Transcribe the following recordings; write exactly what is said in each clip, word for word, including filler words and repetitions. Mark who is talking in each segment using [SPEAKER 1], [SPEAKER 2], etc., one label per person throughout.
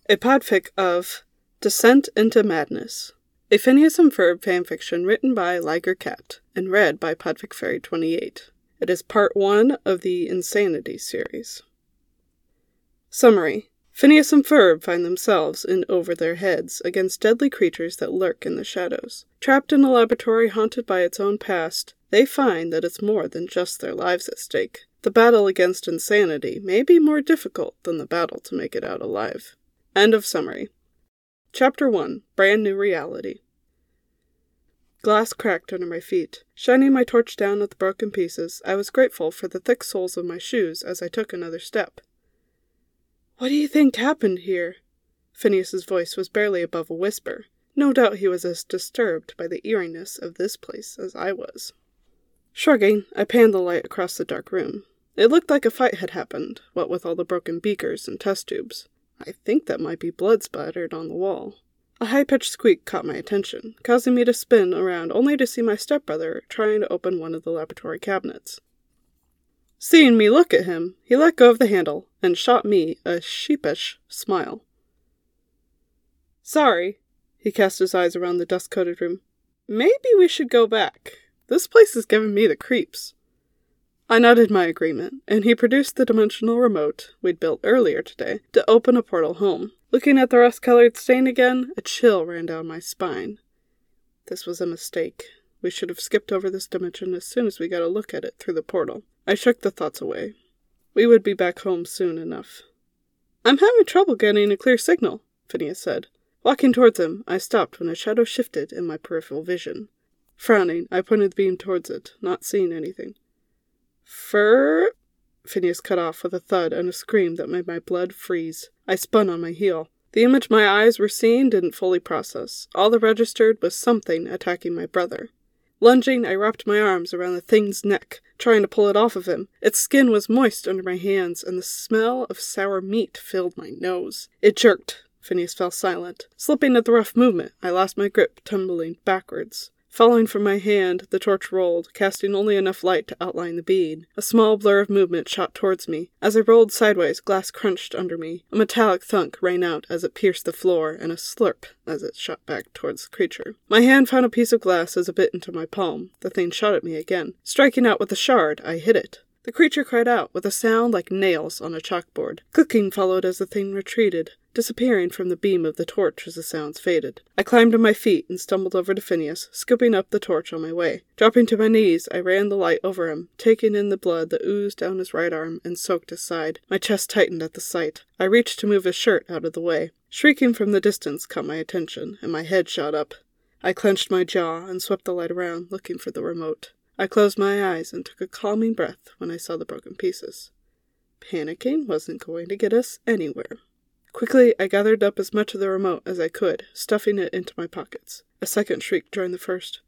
[SPEAKER 1] A podfic of Descent into Madness, a Phineas and Ferb fanfiction written by Liger Cat and read by Podfic Fairy twenty-eight. It is part one of the Insanity series. Summary. Phineas and Ferb find themselves in over their heads against deadly creatures that lurk in the shadows. Trapped in a laboratory haunted by its own past, they find that it's more than just their lives at stake. The battle against insanity may be more difficult than the battle to make it out alive. End of summary. Chapter one. Brand New Reality. Glass cracked under my feet. Shining my torch down at the broken pieces, I was grateful for the thick soles of my shoes as I took another step. "What do you think happened here?" Phineas's voice was barely above a whisper. No doubt he was as disturbed by the eeriness of this place as I was. Shrugging, I panned the light across the dark room. It looked like a fight had happened, what with all the broken beakers and test tubes. I think that might be blood splattered on the wall. A high-pitched squeak caught my attention, causing me to spin around only to see my stepbrother trying to open one of the laboratory cabinets. Seeing me look at him, he let go of the handle and shot me a sheepish smile. "Sorry," he cast his eyes around the dust-coated room. "Maybe we should go back. This place is giving me the creeps." I nodded my agreement, and he produced the dimensional remote we'd built earlier today to open a portal home. Looking at the rust-colored stain again, a chill ran down my spine. This was a mistake. We should have skipped over this dimension as soon as we got a look at it through the portal. I shook the thoughts away. We would be back home soon enough. "I'm having trouble getting a clear signal," Phineas said. Walking towards him, I stopped when a shadow shifted in my peripheral vision. Frowning, I pointed the beam towards it, not seeing anything. Fur... Phineas cut off with a thud and a scream that made my blood freeze. I spun on my heel. The image my eyes were seeing didn't fully process. All that registered was something attacking my brother. Lunging, I wrapped my arms around the thing's neck, trying to pull it off of him. Its skin was moist under my hands, and the smell of sour meat filled my nose. It jerked. Phineas fell silent. Slipping at the rough movement, I lost my grip, tumbling backwards. Falling from my hand, the torch rolled, casting only enough light to outline the bead. A small blur of movement shot towards me. As I rolled sideways, glass crunched under me. A metallic thunk rang out as it pierced the floor, and a slurp as it shot back towards the creature. My hand found a piece of glass as it bit into my palm. The thing shot at me again. Striking out with the shard, I hit it. The creature cried out with a sound like nails on a chalkboard. Clicking followed as the thing retreated, disappearing from the beam of the torch as the sounds faded. I climbed to my feet and stumbled over to Phineas, scooping up the torch on my way. Dropping to my knees, I ran the light over him, taking in the blood that oozed down his right arm and soaked his side. My chest tightened at the sight. I reached to move his shirt out of the way. Shrieking from the distance caught my attention, and my head shot up. I clenched my jaw and swept the light around, looking for the remote. I closed my eyes and took a calming breath when I saw the broken pieces. Panicking wasn't going to get us anywhere. Quickly, I gathered up as much of the remote as I could, stuffing it into my pockets. A second shriek joined the first.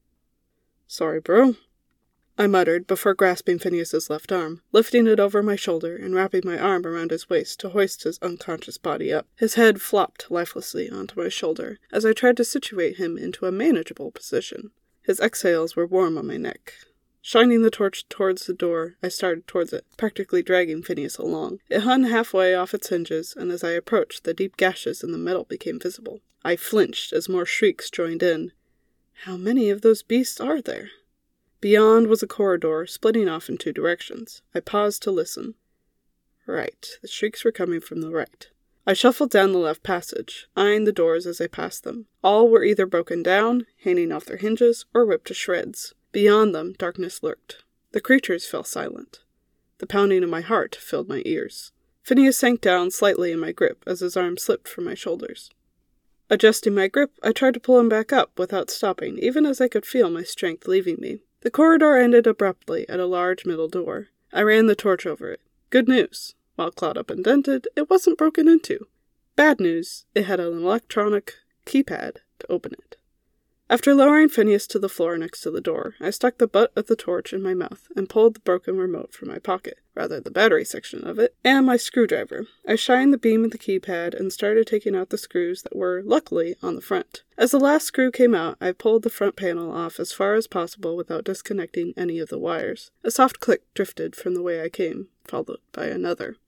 [SPEAKER 1] "Sorry, bro," I muttered before grasping Phineas's left arm, lifting it over my shoulder and wrapping my arm around his waist to hoist his unconscious body up. His head flopped lifelessly onto my shoulder as I tried to situate him into a manageable position. His exhales were warm on my neck. Shining the torch towards the door, I started towards it, practically dragging Phineas along. It hung halfway off its hinges, and as I approached, the deep gashes in the metal became visible. I flinched as more shrieks joined in. How many of those beasts are there? Beyond was a corridor, splitting off in two directions. I paused to listen. Right, the shrieks were coming from the right. I shuffled down the left passage, eyeing the doors as I passed them. All were either broken down, hanging off their hinges, or ripped to shreds. Beyond them, darkness lurked. The creatures fell silent. The pounding of my heart filled my ears. Phineas sank down slightly in my grip as his arm slipped from my shoulders. Adjusting my grip, I tried to pull him back up without stopping, even as I could feel my strength leaving me. The corridor ended abruptly at a large middle door. I ran the torch over it. Good news. While clawed up and dented, it wasn't broken into. Bad news, it had an electronic keypad to open it. After lowering Phineas to the floor next to the door, I stuck the butt of the torch in my mouth and pulled the broken remote from my pocket, rather the battery section of it, and my screwdriver. I shined the beam of the keypad and started taking out the screws that were, luckily, on the front. As the last screw came out, I pulled the front panel off as far as possible without disconnecting any of the wires. A soft click drifted from the way I came, followed by another.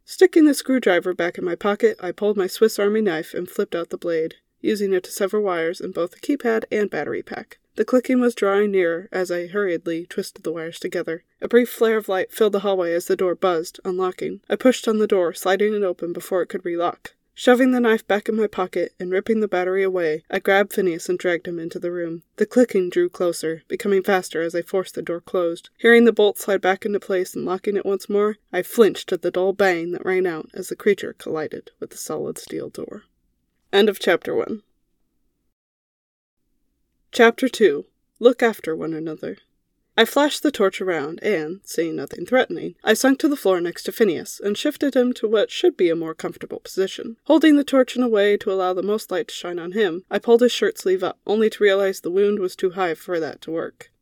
[SPEAKER 1] Sticking the screwdriver back in my pocket, I pulled my Swiss Army knife and flipped out the blade, using it to sever wires in both the keypad and battery pack. The clicking was drawing nearer as I hurriedly twisted the wires together. A brief flare of light filled the hallway as the door buzzed, unlocking. I pushed on the door, sliding it open before it could relock. Shoving the knife back in my pocket and ripping the battery away, I grabbed Phineas and dragged him into the room. The clicking drew closer, becoming faster as I forced the door closed. Hearing the bolt slide back into place and locking it once more, I flinched at the dull bang that rang out as the creature collided with the solid steel door. End of Chapter one. Chapter two. Look after one another. I flashed the torch around, and, seeing nothing threatening, I sunk to the floor next to Phineas, and shifted him to what should be a more comfortable position. Holding the torch in a way to allow the most light to shine on him, I pulled his shirt sleeve up, only to realize the wound was too high for that to work.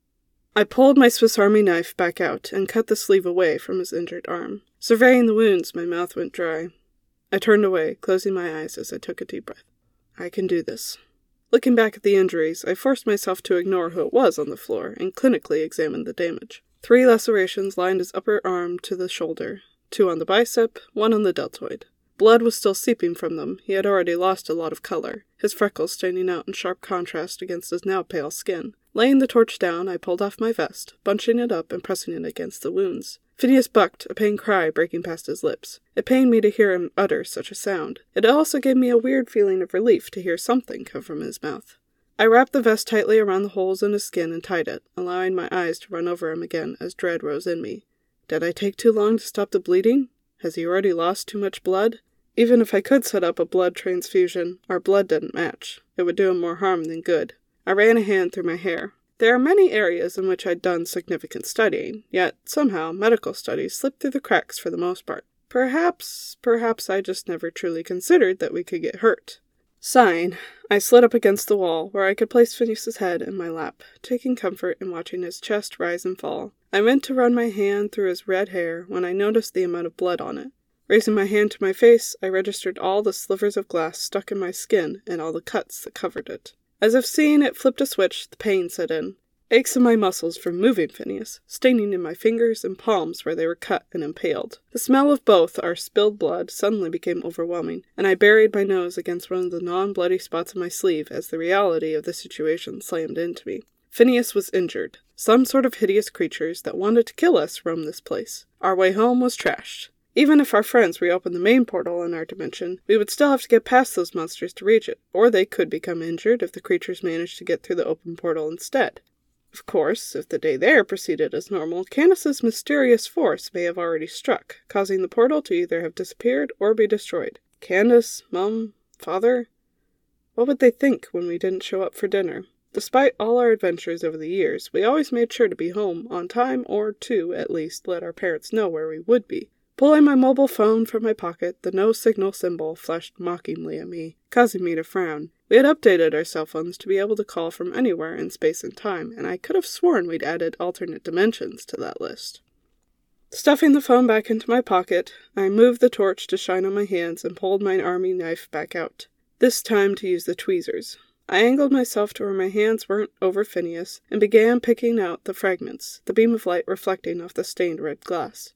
[SPEAKER 1] I pulled my Swiss Army knife back out, and cut the sleeve away from his injured arm. Surveying the wounds, my mouth went dry. I turned away, closing my eyes as I took a deep breath. I can do this. Looking back at the injuries, I forced myself to ignore who it was on the floor and clinically examined the damage. Three lacerations lined his upper arm to the shoulder, two on the bicep, one on the deltoid. Blood was still seeping from them. He had already lost a lot of color, his freckles standing out in sharp contrast against his now pale skin. Laying the torch down, I pulled off my vest, bunching it up and pressing it against the wounds. Phineas bucked, a pained cry breaking past his lips. It pained me to hear him utter such a sound. It also gave me a weird feeling of relief to hear something come from his mouth. I wrapped the vest tightly around the holes in his skin and tied it, allowing my eyes to run over him again as dread rose in me. Did I take too long to stop the bleeding? Has he already lost too much blood? Even if I could set up a blood transfusion, our blood didn't match. It would do him more harm than good. I ran a hand through my hair. There are many areas in which I'd done significant studying, yet somehow medical studies slipped through the cracks for the most part. Perhaps, perhaps I just never truly considered that we could get hurt. Sighing, I slid up against the wall, where I could place Phineas's head in my lap, taking comfort in watching his chest rise and fall. I went to run my hand through his red hair when I noticed the amount of blood on it. Raising my hand to my face, I registered all the slivers of glass stuck in my skin and all the cuts that covered it. As if seeing it flipped a switch, the pain set in. Aches in my muscles from moving Phineas, staining in my fingers and palms where they were cut and impaled. The smell of both our spilled blood suddenly became overwhelming, and I buried my nose against one of the non-bloody spots of my sleeve as the reality of the situation slammed into me. Phineas was injured. Some sort of hideous creatures that wanted to kill us roamed this place. Our way home was trashed. Even if our friends reopened the main portal in our dimension, we would still have to get past those monsters to reach it, or they could become injured if the creatures managed to get through the open portal instead. Of course, if the day there proceeded as normal, Candace's mysterious force may have already struck, causing the portal to either have disappeared or be destroyed. Candace, Mum, Father? What would they think when we didn't show up for dinner? Despite all our adventures over the years, we always made sure to be home on time or to, at least, let our parents know where we would be. Pulling my mobile phone from my pocket, the no-signal symbol flashed mockingly at me, causing me to frown. We had updated our cell phones to be able to call from anywhere in space and time, and I could have sworn we'd added alternate dimensions to that list. Stuffing the phone back into my pocket, I moved the torch to shine on my hands and pulled my army knife back out, this time to use the tweezers. I angled myself to where my hands weren't over Phineas, and began picking out the fragments, the beam of light reflecting off the stained red glass.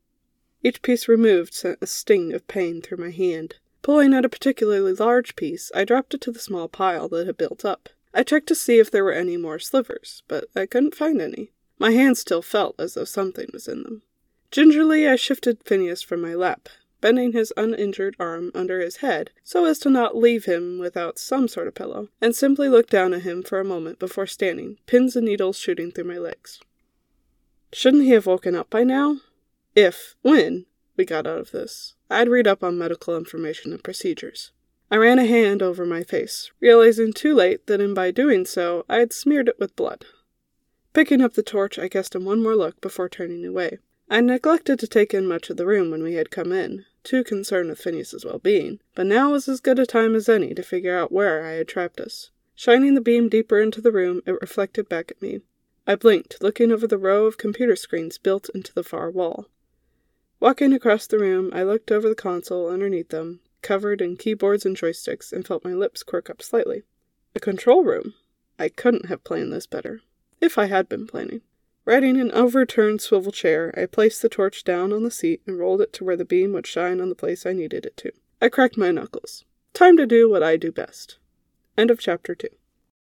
[SPEAKER 1] Each piece removed sent a sting of pain through my hand. Pulling at a particularly large piece, I dropped it to the small pile that had built up. I checked to see if there were any more slivers, but I couldn't find any. My hands still felt as though something was in them. Gingerly, I shifted Phineas from my lap, bending his uninjured arm under his head so as to not leave him without some sort of pillow, and simply looked down at him for a moment before standing, pins and needles shooting through my legs. Shouldn't he have woken up by now? If, when, we got out of this, I'd read up on medical information and procedures. I ran a hand over my face, realizing too late that in by doing so, I had smeared it with blood. Picking up the torch, I cast him one more look before turning away. I neglected to take in much of the room when we had come in, too concerned with Phineas's well-being, but now was as good a time as any to figure out where I had trapped us. Shining the beam deeper into the room, it reflected back at me. I blinked, looking over the row of computer screens built into the far wall. Walking across the room, I looked over the console underneath them, covered in keyboards and joysticks, and felt my lips quirk up slightly. A control room? I couldn't have planned this better. If I had been planning. Righting an overturned swivel chair, I placed the torch down on the seat and rolled it to where the beam would shine on the place I needed it to. I cracked my knuckles. Time to do what I do best. End of chapter two.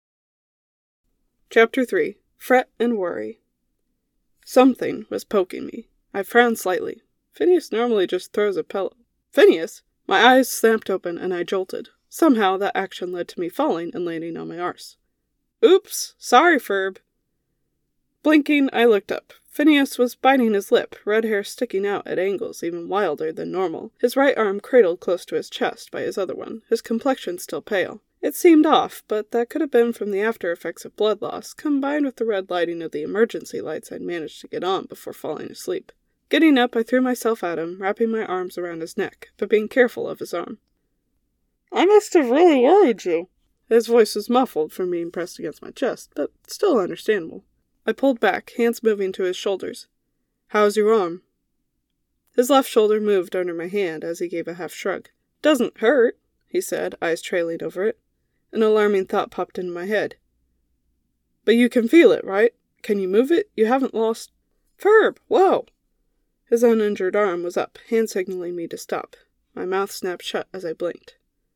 [SPEAKER 1] Chapter three. Fret and Worry. Something was poking me. I frowned slightly. Phineas normally just throws a pillow. Phineas! My eyes snapped open and I jolted. Somehow that action led to me falling and landing on my arse. Oops! Sorry, Ferb. Blinking, I looked up. Phineas was biting his lip, red hair sticking out at angles even wilder than normal, his right arm cradled close to his chest by his other one, his complexion still pale. It seemed off, but that could have been from the after effects of blood loss, combined with the red lighting of the emergency lights I'd managed to get on before falling asleep. Getting up, I threw myself at him, wrapping my arms around his neck, but being careful of his arm. I must have really worried you. His voice was muffled from being pressed against my chest, but still understandable. I pulled back, hands moving to his shoulders. How's your arm? His left shoulder moved under my hand as he gave a half shrug. Doesn't hurt, he said, eyes trailing over it. An alarming thought popped into my head. But you can feel it, right? Can you move it? You haven't lost... Ferb, whoa! His uninjured arm was up, hand signaling me to stop. My mouth snapped shut as I blinked.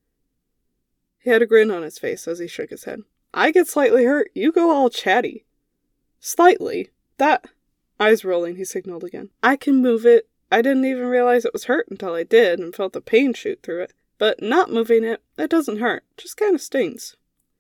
[SPEAKER 1] He had a grin on his face as he shook his head. I get slightly hurt, you go all chatty. Slightly? That... Eyes rolling, he signaled again. I can move it. I didn't even realize it was hurt until I did and felt the pain shoot through it. But not moving it, it doesn't hurt, just kind of stings.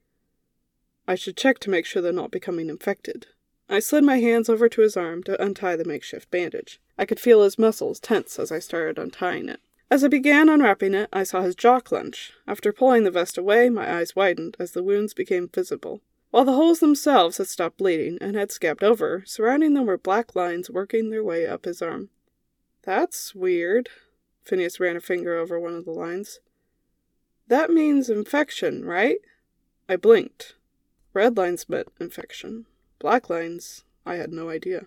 [SPEAKER 1] I should check to make sure they're not becoming infected. I slid my hands over to his arm to untie the makeshift bandage. I could feel his muscles tense as I started untying it. As I began unwrapping it, I saw his jaw clench. After pulling the vest away, my eyes widened as the wounds became visible. While the holes themselves had stopped bleeding and had scabbed over, surrounding them were black lines working their way up his arm. That's weird. Phineas ran a finger over one of the lines. That means infection, right? I blinked. Red lines meant infection. Black lines, I had no idea.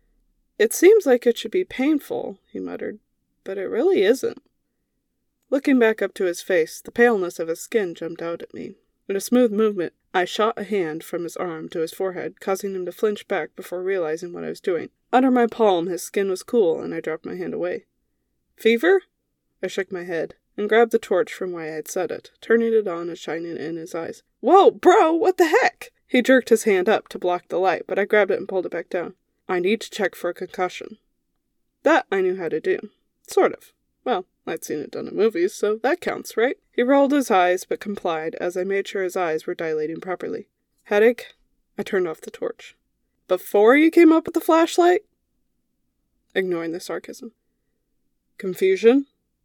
[SPEAKER 1] It seems like it should be painful, he muttered, but it really isn't. Looking back up to his face, the paleness of his skin jumped out at me. In a smooth movement, I shot a hand from his arm to his forehead, causing him to flinch back before realizing what I was doing. Under my palm, his skin was cool, and I dropped my hand away. Fever? I shook my head, and grabbed the torch from where I had set it, turning it on and shining it in his eyes. Whoa, bro, what the heck? He jerked his hand up to block the light, but I grabbed it and pulled it back down. I need to check for a concussion. That I knew how to do. Sort of. Well, I'd seen it done in movies, so that counts, right? He rolled his eyes, but complied, as I made sure his eyes were dilating properly. Headache? I turned off the torch. Before you came up with the flashlight? Ignoring the sarcasm. Confusion?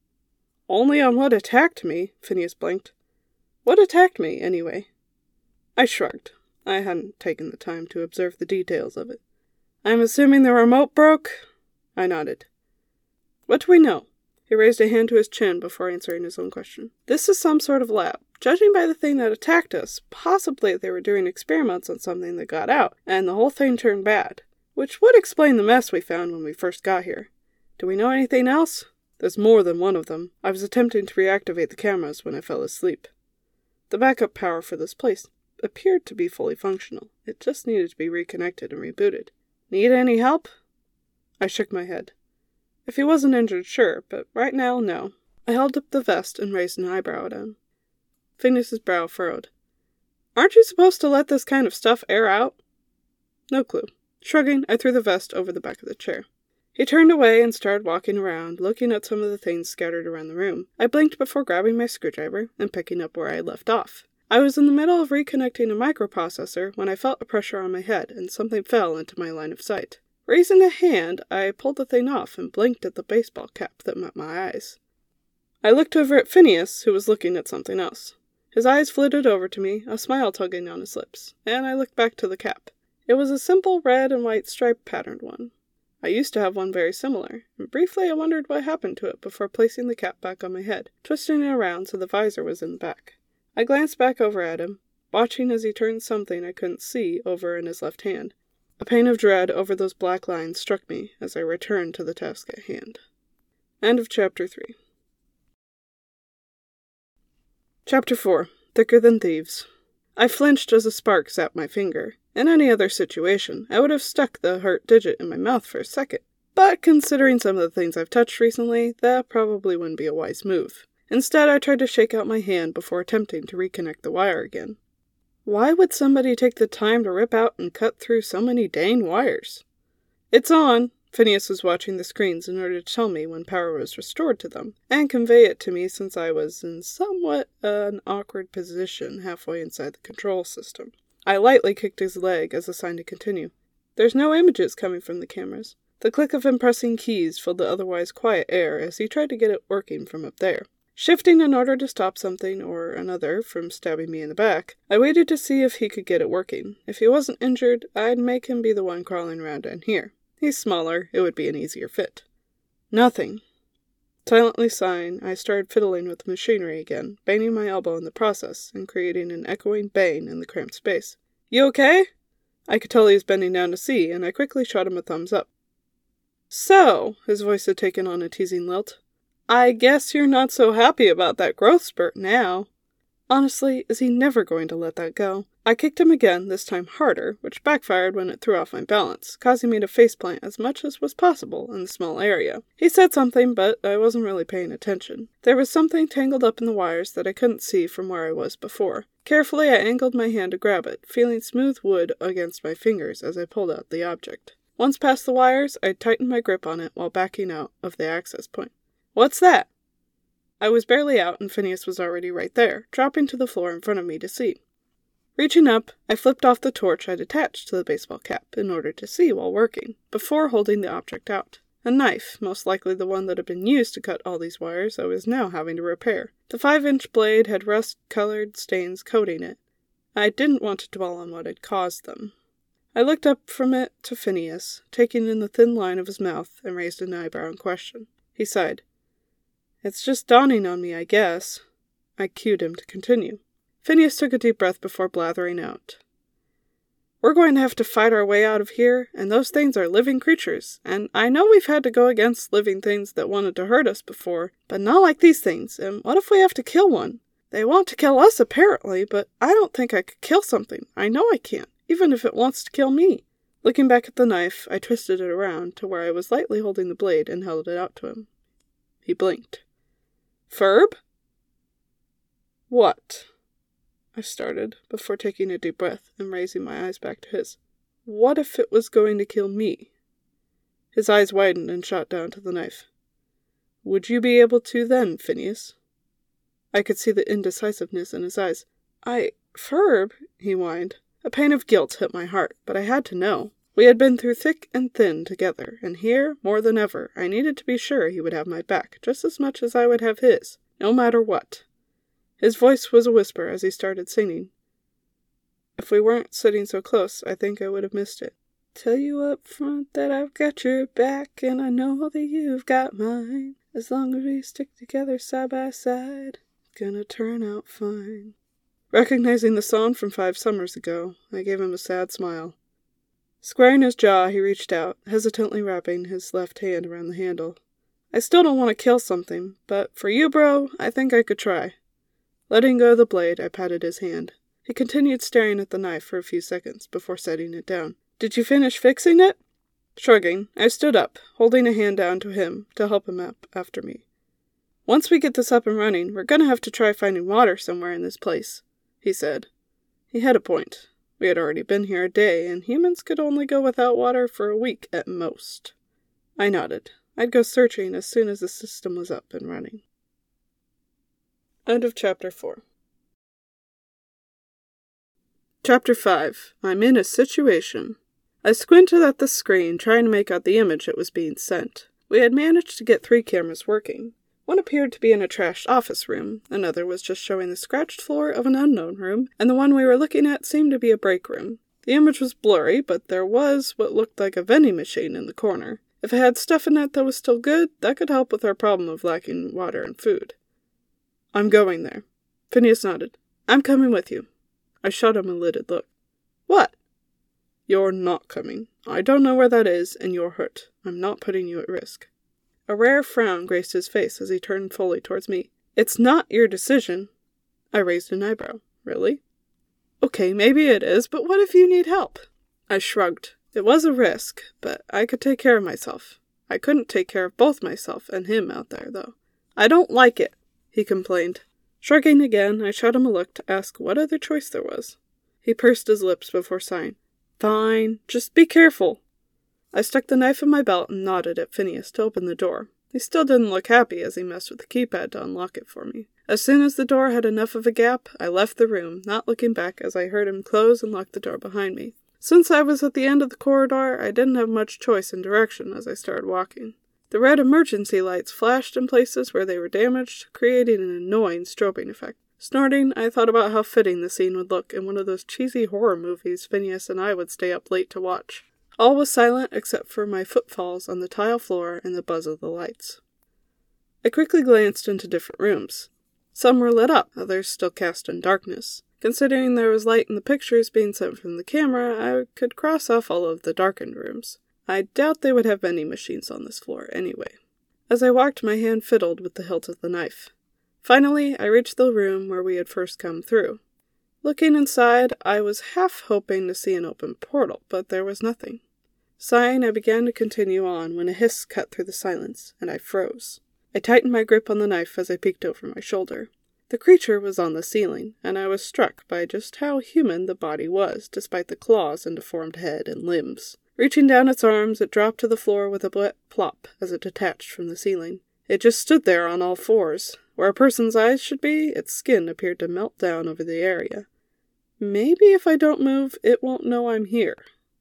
[SPEAKER 1] Only on what attacked me, Phineas blinked. What attacked me, anyway? I shrugged. I hadn't taken the time to observe the details of it. I'm assuming the remote broke? I nodded. What do we know? He raised a hand to his chin before answering his own question. This is some sort of lab. Judging by the thing that attacked us, possibly they were doing experiments on something that got out, and the whole thing turned bad. Which would explain the mess we found when we first got here. Do we know anything else? There's more than one of them. I was attempting to reactivate the cameras when I fell asleep. The backup power for this place appeared to be fully functional. It just needed to be reconnected and rebooted. Need any help? I shook my head. If he wasn't injured, sure, but right now, no. I held up the vest and raised an eyebrow at him. Phineas's brow furrowed. Aren't you supposed to let this kind of stuff air out? No clue. Shrugging, I threw the vest over the back of the chair. He turned away and started walking around, looking at some of the things scattered around the room. I blinked before grabbing my screwdriver and picking up where I had left off. I was in the middle of reconnecting a microprocessor when I felt a pressure on my head and something fell into my line of sight. Raising a hand, I pulled the thing off and blinked at the baseball cap that met my eyes. I looked over at Phineas, who was looking at something else. His eyes flitted over to me, a smile tugging on his lips, and I looked back to the cap. It was a simple red and white striped patterned one. I used to have one very similar, and briefly I wondered what happened to it before placing the cap back on my head, twisting it around so the visor was in the back. I glanced back over at him, watching as he turned something I couldn't see over in his left hand. A pain of dread over those black lines struck me as I returned to the task at hand. End of Chapter three. Chapter four. Thicker Than Thieves. I flinched as a spark zapped my finger. In any other situation, I would have stuck the hurt digit in my mouth for a second. But considering some of the things I've touched recently, that probably wouldn't be a wise move. Instead, I tried to shake out my hand before attempting to reconnect the wire again. Why would somebody take the time to rip out and cut through so many dang wires? It's on! Phineas was watching the screens in order to tell me when power was restored to them, and convey it to me since I was in somewhat an awkward position halfway inside the control system. I lightly kicked his leg as a sign to continue. There's no images coming from the cameras. The click of him pressing keys filled the otherwise quiet air as he tried to get it working from up there. Shifting in order to stop something or another from stabbing me in the back, I waited to see if he could get it working. If he wasn't injured, I'd make him be the one crawling around down here. He's smaller, it would be an easier fit. Nothing. Silently sighing, I started fiddling with the machinery again, banging my elbow in the process, and creating an echoing bang in the cramped space. You okay? I could tell he was bending down to see, and I quickly shot him a thumbs up. So, his voice had taken on a teasing lilt, I guess you're not so happy about that growth spurt now. Honestly, is he never going to let that go? I kicked him again, this time harder, which backfired when it threw off my balance, causing me to faceplant as much as was possible in the small area. He said something, but I wasn't really paying attention. There was something tangled up in the wires that I couldn't see from where I was before. Carefully, I angled my hand to grab it, feeling smooth wood against my fingers as I pulled out the object. Once past the wires, I tightened my grip on it while backing out of the access point. What's that? I was barely out and Phineas was already right there, dropping to the floor in front of me to see. Reaching up, I flipped off the torch I'd attached to the baseball cap in order to see while working, before holding the object out. A knife, most likely the one that had been used to cut all these wires I was now having to repair. The five-inch blade had rust-colored stains coating it. I didn't want to dwell on what had caused them. I looked up from it to Phineas, taking in the thin line of his mouth, and raised an eyebrow in question. He sighed. It's just dawning on me, I guess. I cued him to continue. Phineas took a deep breath before blathering out. We're going to have to fight our way out of here, and those things are living creatures, and I know we've had to go against living things that wanted to hurt us before, but not like these things, and what if we have to kill one? They want to kill us, apparently, but I don't think I could kill something. I know I can't, even if it wants to kill me. Looking back at the knife, I twisted it around to where I was lightly holding the blade and held it out to him. He blinked. Ferb? What? I started, before taking a deep breath and raising my eyes back to his. What if it was going to kill me? His eyes widened and shot down to the knife. Would you be able to then, Phineas? I could see the indecisiveness in his eyes. I... Ferb, he whined. A pain of guilt hit my heart, but I had to know. We had been through thick and thin together, and here, more than ever, I needed to be sure he would have my back just as much as I would have his, no matter what. His voice was a whisper as he started singing. If we weren't sitting so close, I think I would have missed it. Tell you up front that I've got your back, and I know that you've got mine. As long as we stick together side by side, it's gonna turn out fine. Recognizing the song from five summers ago, I gave him a sad smile. Squaring his jaw, he reached out, hesitantly wrapping his left hand around the handle. I still don't want to kill something, but for you, bro, I think I could try. Letting go of the blade, I patted his hand. He continued staring at the knife for a few seconds before setting it down. Did you finish fixing it? Shrugging, I stood up, holding a hand down to him to help him up after me. Once we get this up and running, we're going to have to try finding water somewhere in this place, he said. He had a point. We had already been here a day, and humans could only go without water for a week at most. I nodded. I'd go searching as soon as the system was up and running. End of Chapter four. Chapter five. I'm in a situation. I squinted at the screen, trying to make out the image that was being sent. We had managed to get three cameras working. One appeared to be in a trashed office room, another was just showing the scratched floor of an unknown room, and the one we were looking at seemed to be a break room. The image was blurry, but there was what looked like a vending machine in the corner. If it had stuff in it that was still good, that could help with our problem of lacking water and food. I'm going there. Phineas nodded. I'm coming with you. I shot him a lidded look. What? You're not coming. I don't know where that is, and you're hurt. I'm not putting you at risk. A rare frown graced his face as he turned fully towards me. It's not your decision. I raised an eyebrow. Really? Okay, maybe it is, but what if you need help? I shrugged. It was a risk, but I could take care of myself. I couldn't take care of both myself and him out there, though. I don't like it, he complained. Shrugging again, I shot him a look to ask what other choice there was. He pursed his lips before sighing. Fine, just be careful. I stuck the knife in my belt and nodded at Phineas to open the door. He still didn't look happy as he messed with the keypad to unlock it for me. As soon as the door had enough of a gap, I left the room, not looking back as I heard him close and lock the door behind me. Since I was at the end of the corridor, I didn't have much choice in direction as I started walking. The red emergency lights flashed in places where they were damaged, creating an annoying strobing effect. Snorting, I thought about how fitting the scene would look in one of those cheesy horror movies Phineas and I would stay up late to watch. All was silent except for my footfalls on the tile floor and the buzz of the lights. I quickly glanced into different rooms. Some were lit up, others still cast in darkness. Considering there was light in the pictures being sent from the camera, I could cross off all of the darkened rooms. I doubt they would have vending machines on this floor anyway. As I walked, my hand fiddled with the hilt of the knife. Finally, I reached the room where we had first come through. Looking inside, I was half hoping to see an open portal, but there was nothing. Sighing, I began to continue on when a hiss cut through the silence, and I froze. I tightened my grip on the knife as I peeked over my shoulder. The creature was on the ceiling, and I was struck by just how human the body was, despite the claws and deformed head and limbs. Reaching down its arms, it dropped to the floor with a wet plop as it detached from the ceiling. It just stood there on all fours. Where a person's eyes should be, its skin appeared to melt down over the area. Maybe if I don't move, it won't know I'm here.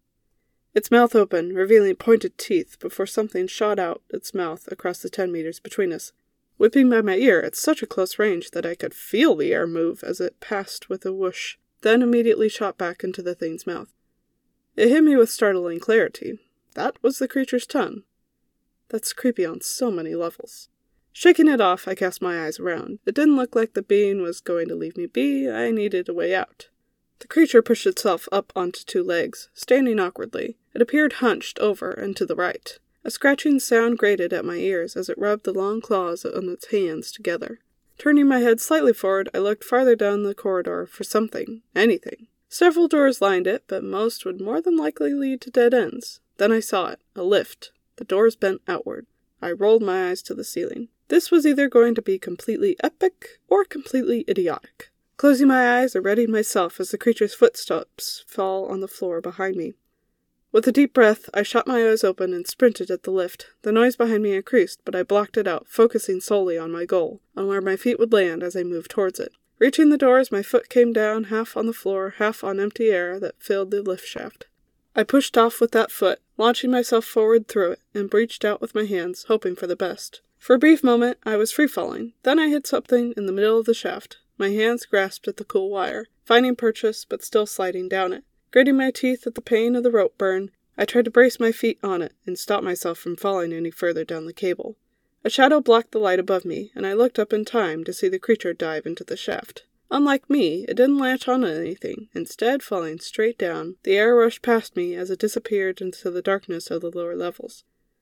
[SPEAKER 1] Its mouth opened, revealing pointed teeth, before something shot out its mouth across the ten meters between us, whipping by my ear at such a close range that I could feel the air move as it passed with a whoosh, then immediately shot back into the thing's mouth. It hit me with startling clarity. That was the creature's tongue. That's creepy on so many levels. Shaking it off, I cast my eyes around. It didn't look like the being was going to leave me be. I needed a way out. The creature pushed itself up onto two legs, standing awkwardly. It appeared hunched over and to the right. A scratching sound grated at my ears as it rubbed the long claws on its hands together. Turning my head slightly forward, I looked farther down the corridor for something, anything. Several doors lined it, but most would more than likely lead to dead ends. Then I saw it, a lift. The doors bent outward. I rolled my eyes to the ceiling. This was either going to be completely epic or completely idiotic. Closing my eyes, I readied myself as the creature's footsteps fell on the floor behind me. With a deep breath, I shot my eyes open and sprinted at the lift. The noise behind me increased, but I blocked it out, focusing solely on my goal, on where my feet would land as I moved towards it. Reaching the doors, my foot came down, half on the floor, half on empty air that filled the lift shaft. I pushed off with that foot, launching myself forward through it, and breached out with my hands, hoping for the best. For a brief moment, I was free-falling. Then I hit something in the middle of the shaft. My hands grasped at the cool wire, finding purchase but still sliding down it. Gritting my teeth at the pain of the rope burn, I tried to brace my feet on it and stop myself from falling any further down the cable. A shadow blocked the light above me, and I looked up in time to see the creature dive into the shaft. Unlike me, it didn't latch onto anything, instead falling straight down. The air rushed past me as it disappeared into the darkness of the lower levels.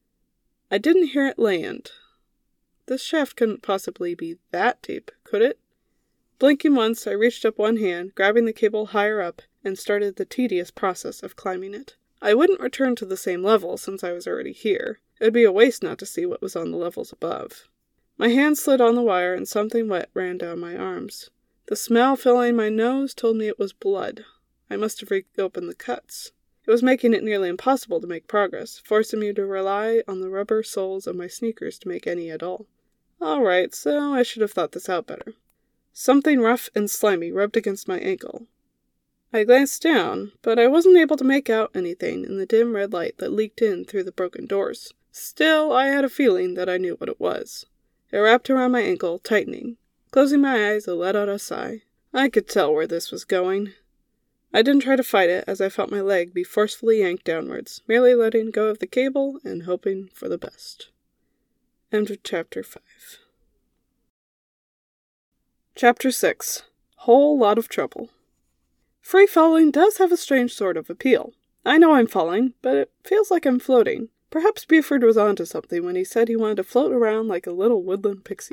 [SPEAKER 1] I didn't hear it land. This shaft couldn't possibly be that deep, could it? Blinking once, I reached up one hand, grabbing the cable higher up, and started the tedious process of climbing it. I wouldn't return to the same level since I was already here. It would be a waste not to see what was on the levels above. My hand slid on the wire and something wet ran down my arms. The smell filling my nose told me it was blood. I must have reopened the cuts. It was making it nearly impossible to make progress, forcing me to rely on the rubber soles of my sneakers to make any at all. Alright, so I should have thought this out better. Something rough and slimy rubbed against my ankle. I glanced down, but I wasn't able to make out anything in the dim red light that leaked in through the broken doors. Still, I had a feeling that I knew what it was. It wrapped around my ankle, tightening. Closing my eyes, I let out a sigh. I could tell where this was going. I didn't try to fight it as I felt my leg be forcefully yanked downwards, merely letting go of the cable and hoping for the best. End of chapter five. Chapter six. Whole lot of trouble. Free falling does have a strange sort of appeal. I know I'm falling, but it feels like I'm floating. Perhaps Buford was onto something when he said he wanted to float around like a little woodland pixie.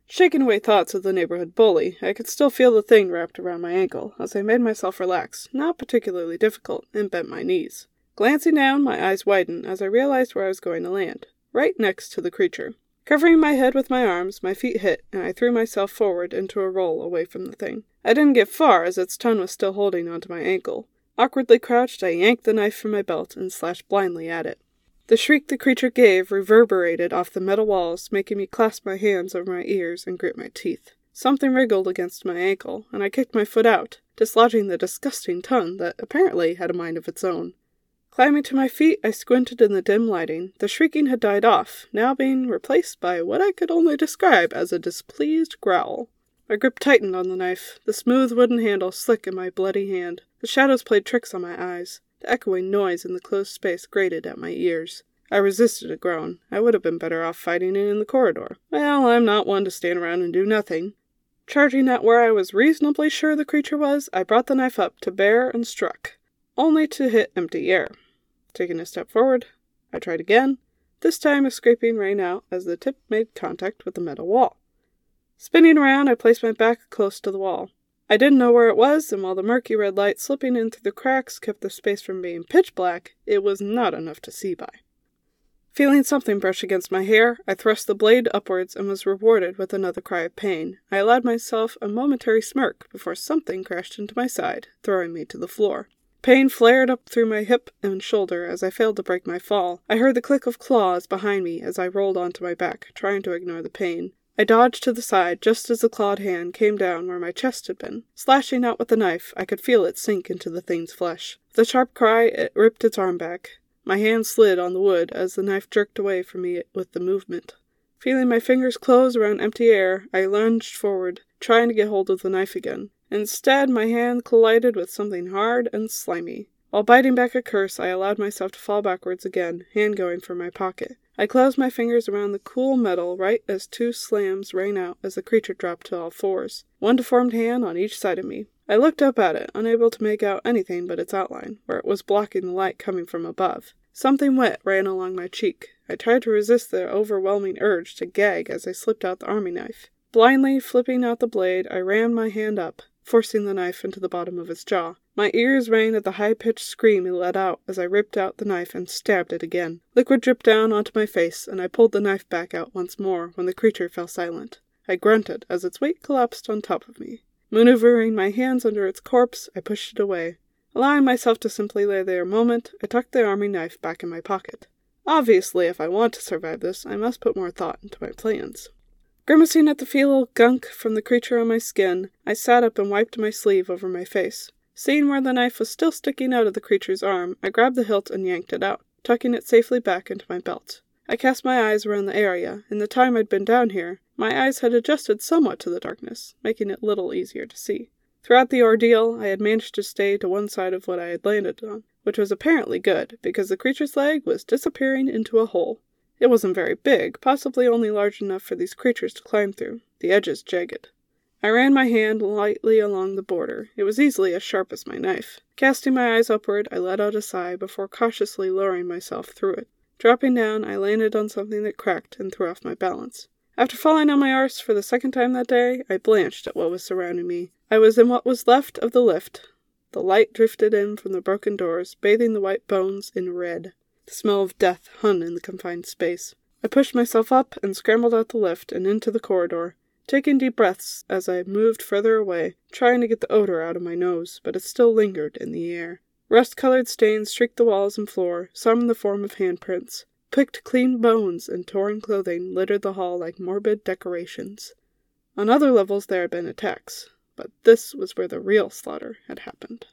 [SPEAKER 1] Shaking away thoughts of the neighborhood bully, I could still feel the thing wrapped around my ankle as I made myself relax, not particularly difficult, and bent my knees. Glancing down, my eyes widened as I realized where I was going to land, right next to the creature. Covering my head with my arms, my feet hit, and I threw myself forward into a roll away from the thing. I didn't get far, as its tongue was still holding onto my ankle. Awkwardly crouched, I yanked the knife from my belt and slashed blindly at it. The shriek the creature gave reverberated off the metal walls, making me clasp my hands over my ears and grit my teeth. Something wriggled against my ankle, and I kicked my foot out, dislodging the disgusting tongue that apparently had a mind of its own. Climbing to my feet, I squinted in the dim lighting. The shrieking had died off, now being replaced by what I could only describe as a displeased growl. My grip tightened on the knife, the smooth wooden handle slick in my bloody hand. The shadows played tricks on my eyes. The echoing noise in the closed space grated at my ears. I resisted a groan. I would have been better off fighting it in the corridor. Well, I'm not one to stand around and do nothing. Charging at where I was reasonably sure the creature was, I brought the knife up to bear and struck, only to hit empty air. Taking a step forward, I tried again. This time a scraping rang out as the tip made contact with the metal wall. Spinning around, I placed my back close to the wall. I didn't know where it was, and while the murky red light slipping in through the cracks kept the space from being pitch black, it was not enough to see by. Feeling something brush against my hair, I thrust the blade upwards and was rewarded with another cry of pain. I allowed myself a momentary smirk before something crashed into my side, throwing me to the floor. Pain flared up through my hip and shoulder as I failed to break my fall. I heard the click of claws behind me as I rolled onto my back, trying to ignore the pain. I dodged to the side just as the clawed hand came down where my chest had been. Slashing out with the knife, I could feel it sink into the thing's flesh. With a sharp cry, it ripped its arm back. My hand slid on the wood as the knife jerked away from me with the movement. Feeling my fingers close around empty air, I lunged forward, trying to get hold of the knife again. Instead, my hand collided with something hard and slimy. While biting back a curse, I allowed myself to fall backwards again, hand going for my pocket. I closed my fingers around the cool metal right as two slams rang out as the creature dropped to all fours, one deformed hand on each side of me. I looked up at it, unable to make out anything but its outline, where it was blocking the light coming from above. Something wet ran along my cheek. I tried to resist the overwhelming urge to gag as I slipped out the army knife. Blindly flipping out the blade, I rammed my hand up, forcing the knife into the bottom of its jaw. My ears rang at the high-pitched scream it let out as I ripped out the knife and stabbed it again. Liquid dripped down onto my face, and I pulled the knife back out once more when the creature fell silent. I grunted as its weight collapsed on top of me. Maneuvering my hands under its corpse, I pushed it away. Allowing myself to simply lay there a moment, I tucked the army knife back in my pocket. Obviously, if I want to survive this, I must put more thought into my plans. Grimacing at the fecal gunk from the creature on my skin, I sat up and wiped my sleeve over my face. Seeing where the knife was still sticking out of the creature's arm, I grabbed the hilt and yanked it out, tucking it safely back into my belt. I cast my eyes around the area. In the time I'd been down here, my eyes had adjusted somewhat to the darkness, making it little easier to see. Throughout the ordeal, I had managed to stay to one side of what I had landed on, which was apparently good, because the creature's leg was disappearing into a hole. It wasn't very big, possibly only large enough for these creatures to climb through, the edges jagged. I ran my hand lightly along the border. It was easily as sharp as my knife. Casting my eyes upward, I let out a sigh before cautiously lowering myself through it. Dropping down, I landed on something that cracked and threw off my balance. After falling on my arse for the second time that day, I blanched at what was surrounding me. I was in what was left of the lift. The light drifted in from the broken doors, bathing the white bones in red. The smell of death hung in the confined space. I pushed myself up and scrambled out the lift and into the corridor, taking deep breaths as I moved further away, trying to get the odor out of my nose, but it still lingered in the air. Rust-colored stains streaked the walls and floor, some in the form of handprints. Picked clean bones and torn clothing littered the hall like morbid decorations. On other levels there had been attacks, but this was where the real slaughter had happened.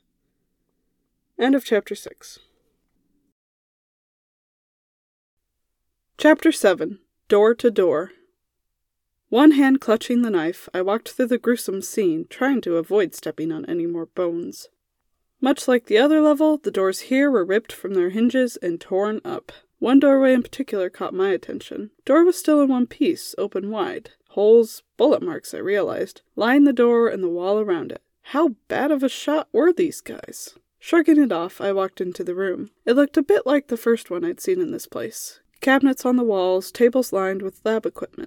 [SPEAKER 1] End of Chapter six. Chapter seven. Door to Door. One hand clutching the knife, I walked through the gruesome scene, trying to avoid stepping on any more bones. Much like the other level, the doors here were ripped from their hinges and torn up. One doorway in particular caught my attention. Door was still in one piece, open wide. Holes, bullet marks, I realized, lined the door and the wall around it. How bad of a shot were these guys? Shrugging it off, I walked into the room. It looked a bit like the first one I'd seen in this place. Cabinets on the walls, tables lined with lab equipment.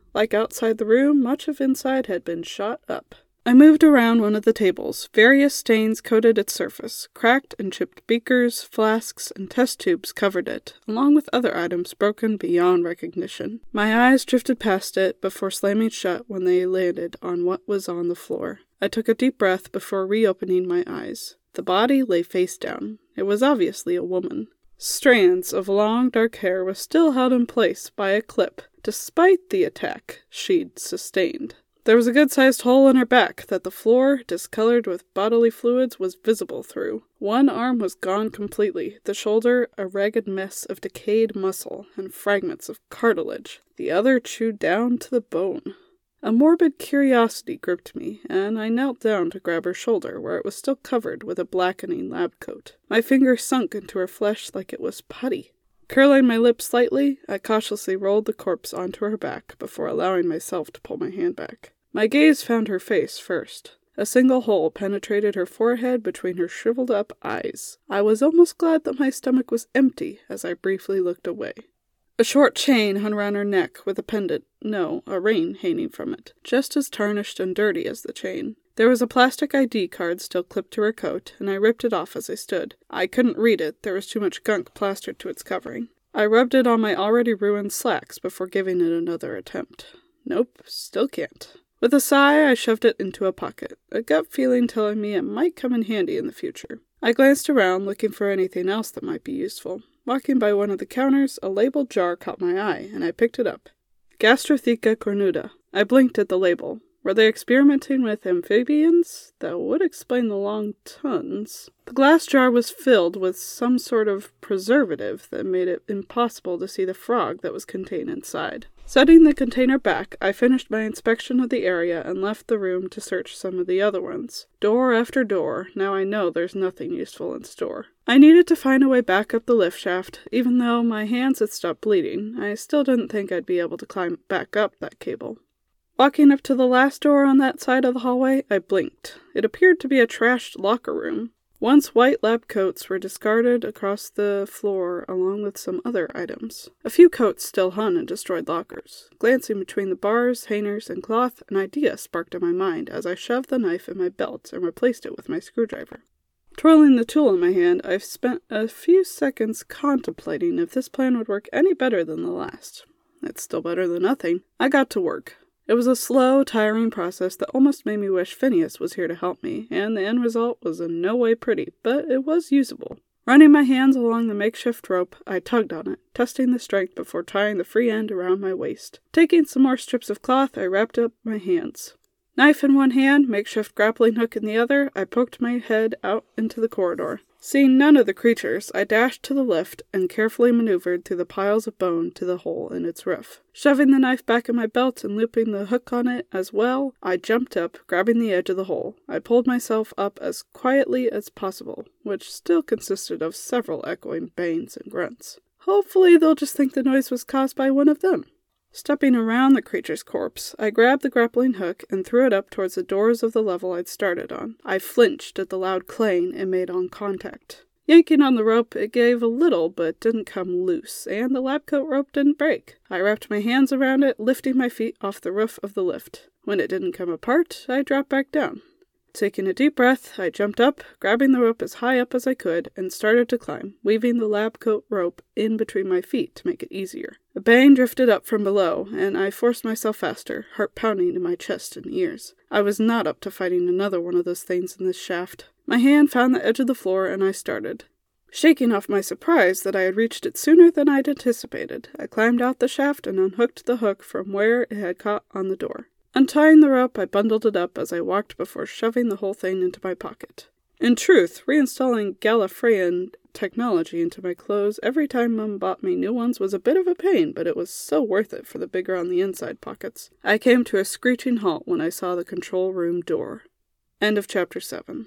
[SPEAKER 1] Like outside the room, much of inside had been shot up. I moved around one of the tables. Various stains coated its surface. Cracked and chipped beakers, flasks, and test tubes covered it, along with other items broken beyond recognition. My eyes drifted past it before slamming shut when they landed on what was on the floor. I took a deep breath before reopening my eyes. The body lay face down. It was obviously a woman. Strands of long dark hair was still held in place by a clip, despite the attack she'd sustained. There was a good-sized hole in her back that the floor, discolored with bodily fluids, was visible through. One arm was gone completely, the shoulder a ragged mess of decayed muscle and fragments of cartilage, the other chewed down to the bone. A morbid curiosity gripped me, and I knelt down to grab her shoulder, where it was still covered with a blackening lab coat. My finger sunk into her flesh like it was putty. Curling my lips slightly, I cautiously rolled the corpse onto her back before allowing myself to pull my hand back. My gaze found her face first. A single hole penetrated her forehead between her shriveled-up eyes. I was almost glad that my stomach was empty as I briefly looked away. A short chain hung around her neck with a pendant, no, a ring hanging from it, just as tarnished and dirty as the chain. There was a plastic I D card still clipped to her coat, and I ripped it off as I stood. I couldn't read it, there was too much gunk plastered to its covering. I rubbed it on my already ruined slacks before giving it another attempt. Nope, still can't. With a sigh, I shoved it into a pocket, a gut feeling telling me it might come in handy in the future. I glanced around, looking for anything else that might be useful. Walking by one of the counters, a labeled jar caught my eye, and I picked it up. Gastrotheca cornuta. I blinked at the label. Were they experimenting with amphibians? That would explain the long tons. The glass jar was filled with some sort of preservative that made it impossible to see the frog that was contained inside. Setting the container back, I finished my inspection of the area and left the room to search some of the other ones. Door after door, now I know there's nothing useful in store. I needed to find a way back up the lift shaft. Even though my hands had stopped bleeding, I still didn't think I'd be able to climb back up that cable. Walking up to the last door on that side of the hallway, I blinked. It appeared to be a trashed locker room. Once white lab coats were discarded across the floor along with some other items. A few coats still hung in destroyed lockers. Glancing between the bars, hangers, and cloth, an idea sparked in my mind as I shoved the knife in my belt and replaced it with my screwdriver. Twirling the tool in my hand, I've spent a few seconds contemplating if this plan would work any better than the last. It's still better than nothing. I got to work. It was a slow, tiring process that almost made me wish Phineas was here to help me, and the end result was in no way pretty, but it was usable. Running my hands along the makeshift rope, I tugged on it, testing the strength before tying the free end around my waist. Taking some more strips of cloth, I wrapped up my hands. Knife in one hand, makeshift grappling hook in the other, I poked my head out into the corridor. Seeing none of the creatures, I dashed to the lift and carefully maneuvered through the piles of bone to the hole in its roof. Shoving the knife back in my belt and looping the hook on it as well, I jumped up, grabbing the edge of the hole. I pulled myself up as quietly as possible, which still consisted of several echoing bangs and grunts. Hopefully they'll just think the noise was caused by one of them. Stepping around the creature's corpse, I grabbed the grappling hook and threw it up towards the doors of the level I'd started on. I flinched at the loud clang it made on contact. Yanking on the rope, it gave a little but didn't come loose, and the lab coat rope didn't break. I wrapped my hands around it, lifting my feet off the roof of the lift. When it didn't come apart, I dropped back down. Taking a deep breath, I jumped up, grabbing the rope as high up as I could, and started to climb, weaving the lab coat rope in between my feet to make it easier. A bang drifted up from below, and I forced myself faster, heart pounding in my chest and ears. I was not up to fighting another one of those things in this shaft. My hand found the edge of the floor, and I started. Shaking off my surprise that I had reached it sooner than I'd anticipated, I climbed out the shaft and unhooked the hook from where it had caught on the door. Untying the rope, I bundled it up as I walked before shoving the whole thing into my pocket. In truth, reinstalling Gallifreyan technology into my clothes every time Mum bought me new ones was a bit of a pain, but it was so worth it for the bigger on the inside pockets. I came to a screeching halt when I saw the control room door. End of chapter seven.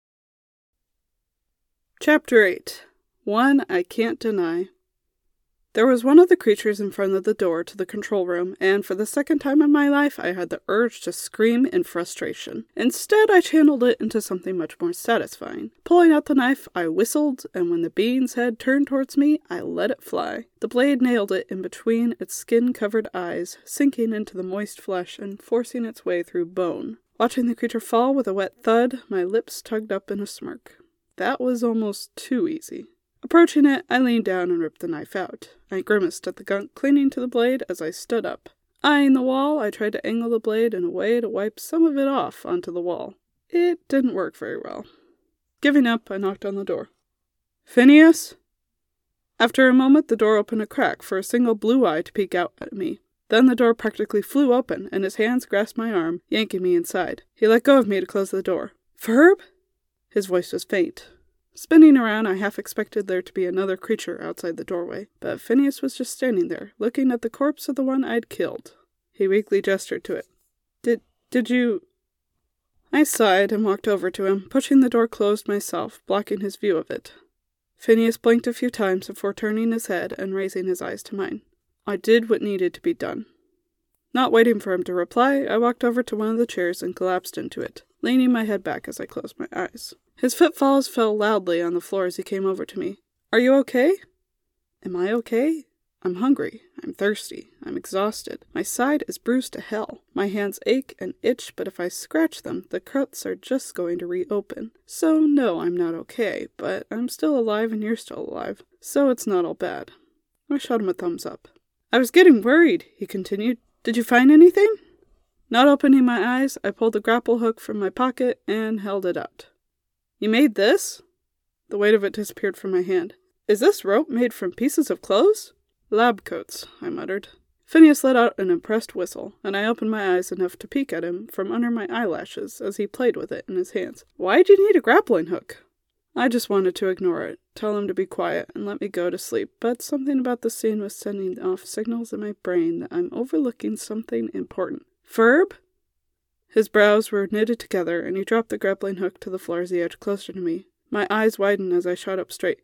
[SPEAKER 1] Chapter eight. One I Can't Deny. There was one of the creatures in front of the door to the control room, and for the second time in my life, I had the urge to scream in frustration. Instead, I channeled it into something much more satisfying. Pulling out the knife, I whistled, and when the being's head turned towards me, I let it fly. The blade nailed it in between its skin-covered eyes, sinking into the moist flesh and forcing its way through bone. Watching the creature fall with a wet thud, my lips tugged up in a smirk. That was almost too easy. Approaching it, I leaned down and ripped the knife out. I grimaced at the gunk clinging to the blade as I stood up. Eyeing the wall, I tried to angle the blade in a way to wipe some of it off onto the wall. It didn't work very well. Giving up, I knocked on the door. "Phineas?" After a moment, the door opened a crack for a single blue eye to peek out at me. Then the door practically flew open, and his hands grasped my arm, yanking me inside. He let go of me to close the door. "Ferb?" His voice was faint. Spinning around, I half expected there to be another creature outside the doorway, but Phineas was just standing there, looking at the corpse of the one I'd killed. He weakly gestured to it. Did, did you... I sighed and walked over to him, pushing the door closed myself, blocking his view of it. Phineas blinked a few times before turning his head and raising his eyes to mine. I did what needed to be done. Not waiting for him to reply, I walked over to one of the chairs and collapsed into it, leaning my head back as I closed my eyes. His footfalls fell loudly on the floor as he came over to me. "Are you okay?" Am I okay? I'm hungry. I'm thirsty. I'm exhausted. My side is bruised to hell. My hands ache and itch, but if I scratch them, the cuts are just going to reopen. So no, I'm not okay, but I'm still alive and you're still alive. So it's not all bad. I shot him a thumbs up. "I was getting worried," he continued. "Did you find anything?" Not opening my eyes, I pulled the grapple hook from my pocket and held it out. "You made this?" The weight of it disappeared from my hand. "Is this rope made from pieces of clothes?" "Lab coats," I muttered. Phineas let out an impressed whistle, and I opened my eyes enough to peek at him from under my eyelashes as he played with it in his hands. "Why'd you need a grappling hook?" I just wanted to ignore it, tell him to be quiet, and let me go to sleep, but something about the scene was sending off signals in my brain that I'm overlooking something important. "Ferb?" His brows were knitted together, and he dropped the grappling hook to the floor as he edged closer to me. My eyes widened as I shot up straight.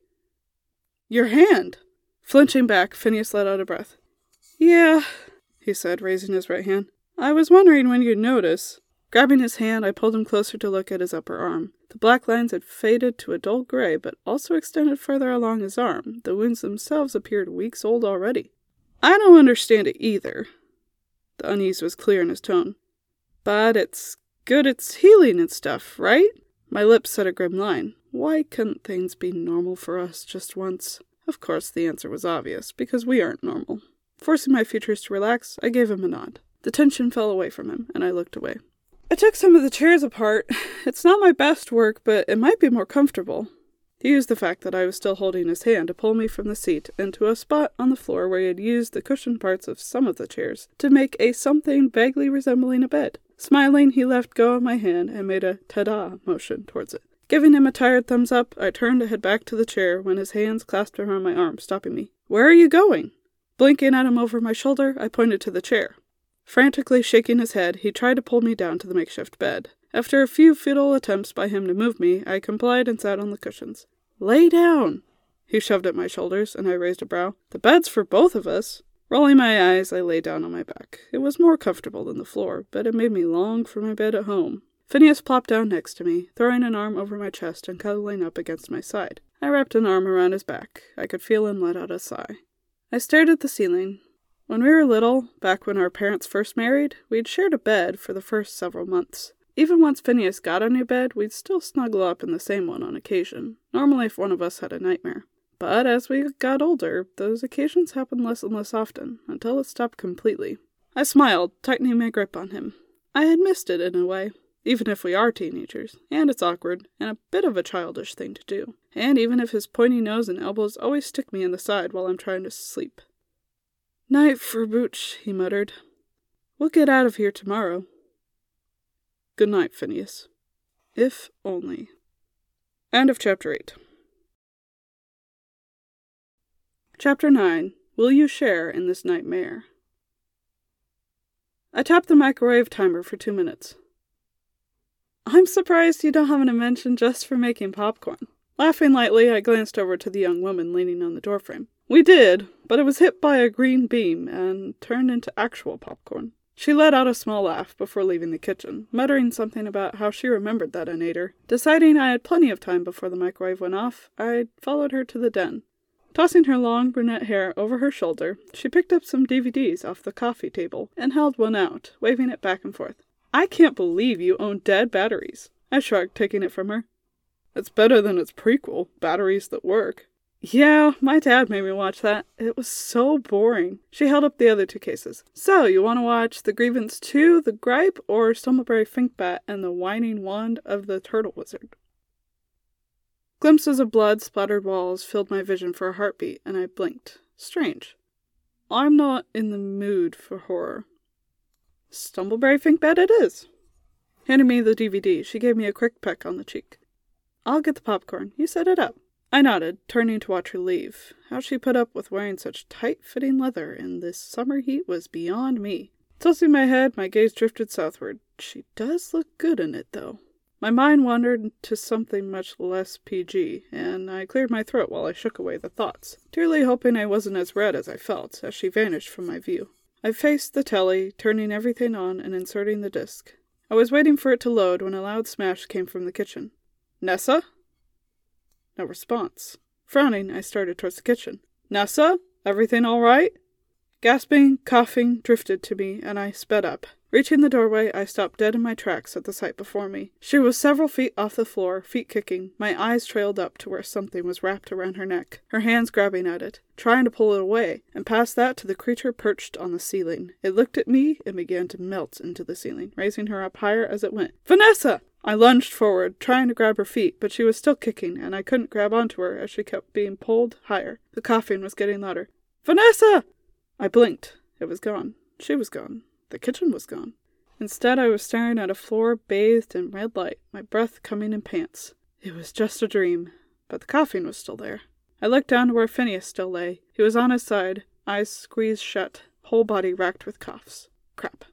[SPEAKER 1] "Your hand!" Flinching back, Phineas let out a breath. "Yeah," he said, raising his right hand. "I was wondering when you'd notice." Grabbing his hand, I pulled him closer to look at his upper arm. The black lines had faded to a dull gray, but also extended further along his arm. The wounds themselves appeared weeks old already. "I don't understand it either." The unease was clear in his tone. "But it's good it's healing and stuff, right?" My lips set a grim line. Why couldn't things be normal for us just once? Of course, the answer was obvious, because we aren't normal. Forcing my features to relax, I gave him a nod. The tension fell away from him, and I looked away. "I took some of the chairs apart. It's not my best work, but it might be more comfortable." He used the fact that I was still holding his hand to pull me from the seat into a spot on the floor where he had used the cushioned parts of some of the chairs to make a something vaguely resembling a bed. Smiling, he let go of my hand and made a ta-da motion towards it. Giving him a tired thumbs up, I turned to head back to the chair when his hands clasped around my arm, stopping me. "Where are you going?" Blinking at him over my shoulder, I pointed to the chair. Frantically shaking his head, he tried to pull me down to the makeshift bed. After a few futile attempts by him to move me, I complied and sat on the cushions. "Lay down!" He shoved at my shoulders, and I raised a brow. "The bed's for both of us." Rolling my eyes, I lay down on my back. It was more comfortable than the floor, but it made me long for my bed at home. Phineas plopped down next to me, throwing an arm over my chest and cuddling up against my side. I wrapped an arm around his back. I could feel him let out a sigh. I stared at the ceiling. When we were little, back when our parents first married, we'd shared a bed for the first several months. Even once Phineas got a new bed, we'd still snuggle up in the same one on occasion, normally if one of us had a nightmare. But as we got older, those occasions happened less and less often, until it stopped completely. I smiled, tightening my grip on him. I had missed it in a way, even if we are teenagers, and it's awkward, and a bit of a childish thing to do. And even if his pointy nose and elbows always stick me in the side while I'm trying to sleep. "Night, Ferbooch," he muttered. "We'll get out of here tomorrow." Good night, Phineas. If only. End of chapter eight. Chapter nine. Will you share in this nightmare? I tapped the microwave timer for two minutes. "I'm surprised you don't have an invention just for making popcorn." Laughing lightly, I glanced over to the young woman leaning on the doorframe. We did, but it was hit by a green beam and turned into actual popcorn. She let out a small laugh before leaving the kitchen, muttering something about how she remembered that in ate her. Deciding I had plenty of time before the microwave went off, I followed her to the den. Tossing her long brunette hair over her shoulder, she picked up some D V Ds off the coffee table and held one out, waving it back and forth. I can't believe you own dead batteries. I shrugged, taking it from her. It's better than its prequel, Batteries That Work. Yeah, my dad made me watch that. It was so boring. She held up the other two cases. So, you want to watch The Grievance two, The Gripe, or Stumbleberry Finkbat and the Whining Wand of the Turtle Wizard? Glimpses of blood-splattered walls filled my vision for a heartbeat, and I blinked. Strange. I'm not in the mood for horror. Stumbleberry Finkbat it is. Handing me the D V D, she gave me a quick peck on the cheek. I'll get the popcorn. You set it up. I nodded, turning to watch her leave. How she put up with wearing such tight-fitting leather in this summer heat was beyond me. Tilting my head, my gaze drifted southward. She does look good in it, though. My mind wandered to something much less P G, and I cleared my throat while I shook away the thoughts, dearly hoping I wasn't as red as I felt, as she vanished from my view. I faced the telly, turning everything on and inserting the disc. I was waiting for it to load when a loud smash came from the kitchen. Nessa? No response. Frowning, I started towards the kitchen. Nessa? Everything all right? Gasping, coughing, drifted to me, and I sped up. Reaching the doorway, I stopped dead in my tracks at the sight before me. She was several feet off the floor, feet kicking. My eyes trailed up to where something was wrapped around her neck, her hands grabbing at it, trying to pull it away, and past that to the creature perched on the ceiling. It looked at me and began to melt into the ceiling, raising her up higher as it went. Vanessa! I lunged forward, trying to grab her feet, but she was still kicking, and I couldn't grab onto her as she kept being pulled higher. The coughing was getting louder. Vanessa! I blinked. It was gone. She was gone. The kitchen was gone. Instead, I was staring at a floor bathed in red light, my breath coming in pants. It was just a dream, but the coughing was still there. I looked down to where Phineas still lay. He was on his side, eyes squeezed shut, whole body racked with coughs. Crap.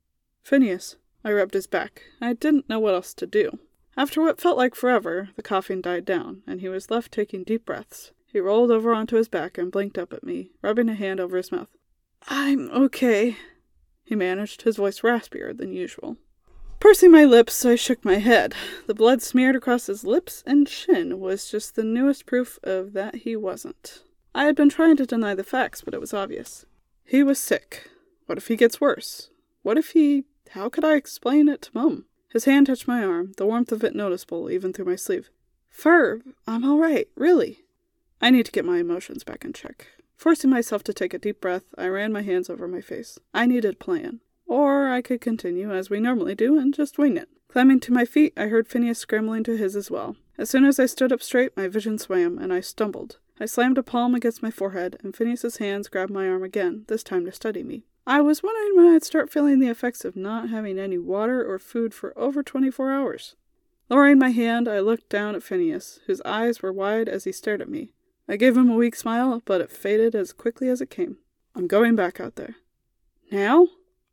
[SPEAKER 1] Phineas. I rubbed his back. I didn't know what else to do. After what felt like forever, the coughing died down, and he was left taking deep breaths. He rolled over onto his back and blinked up at me, rubbing a hand over his mouth. I'm okay, he managed, his voice raspier than usual. Pursing my lips, I shook my head. The blood smeared across his lips and chin was just the newest proof of that he wasn't. I had been trying to deny the facts, but it was obvious. He was sick. What if he gets worse? What if he... How could I explain it to Mum? His hand touched my arm, the warmth of it noticeable even through my sleeve. Ferb, I'm all right, really. I need to get my emotions back in check. Forcing myself to take a deep breath, I ran my hands over my face. I needed a plan. Or I could continue as we normally do and just wing it. Climbing to my feet, I heard Phineas scrambling to his as well. As soon as I stood up straight, my vision swam, and I stumbled. I slammed a palm against my forehead, and Phineas's hands grabbed my arm again, this time to steady me. I was wondering when I'd start feeling the effects of not having any water or food for over twenty-four hours. Lowering my hand, I looked down at Phineas, whose eyes were wide as he stared at me. I gave him a weak smile, but it faded as quickly as it came. I'm going back out there. Now?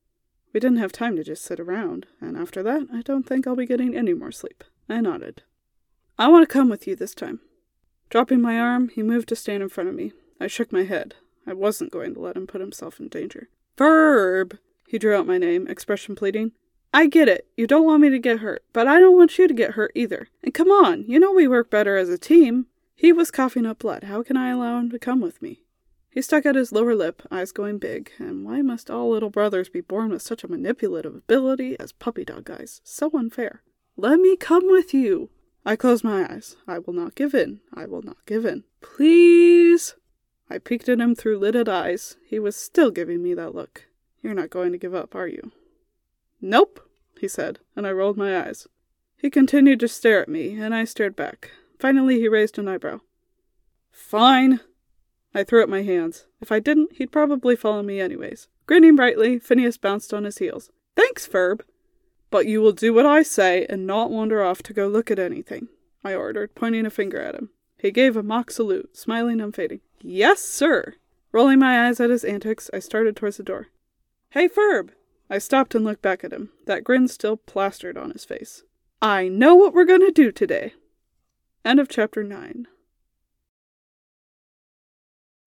[SPEAKER 1] We didn't have time to just sit around, and after that, I don't think I'll be getting any more sleep. I nodded. I want to come with you this time. Dropping my arm, he moved to stand in front of me. I shook my head. I wasn't going to let him put himself in danger. Ferb! He drew out my name, expression pleading. I get it. You don't want me to get hurt, but I don't want you to get hurt either. And come on, you know we work better as a team. He was coughing up blood. How can I allow him to come with me? He stuck out his lower lip, eyes going big. And why must all little brothers be born with such a manipulative ability as puppy dog eyes? So unfair. Let me come with you. I closed my eyes. I will not give in. I will not give in. Please. I peeked at him through lidded eyes. He was still giving me that look. You're not going to give up, are you? Nope, he said, and I rolled my eyes. He continued to stare at me, and I stared back. Finally, he raised an eyebrow. Fine. I threw up my hands. If I didn't, he'd probably follow me anyways. Grinning brightly, Phineas bounced on his heels. Thanks, Ferb. But you will do what I say and not wander off to go look at anything, I ordered, pointing a finger at him. He gave a mock salute, smiling and fading. Yes, sir. Rolling my eyes at his antics, I started towards the door. Hey, Ferb. I stopped and looked back at him, that grin still plastered on his face. I know what we're going to do today. End of chapter nine.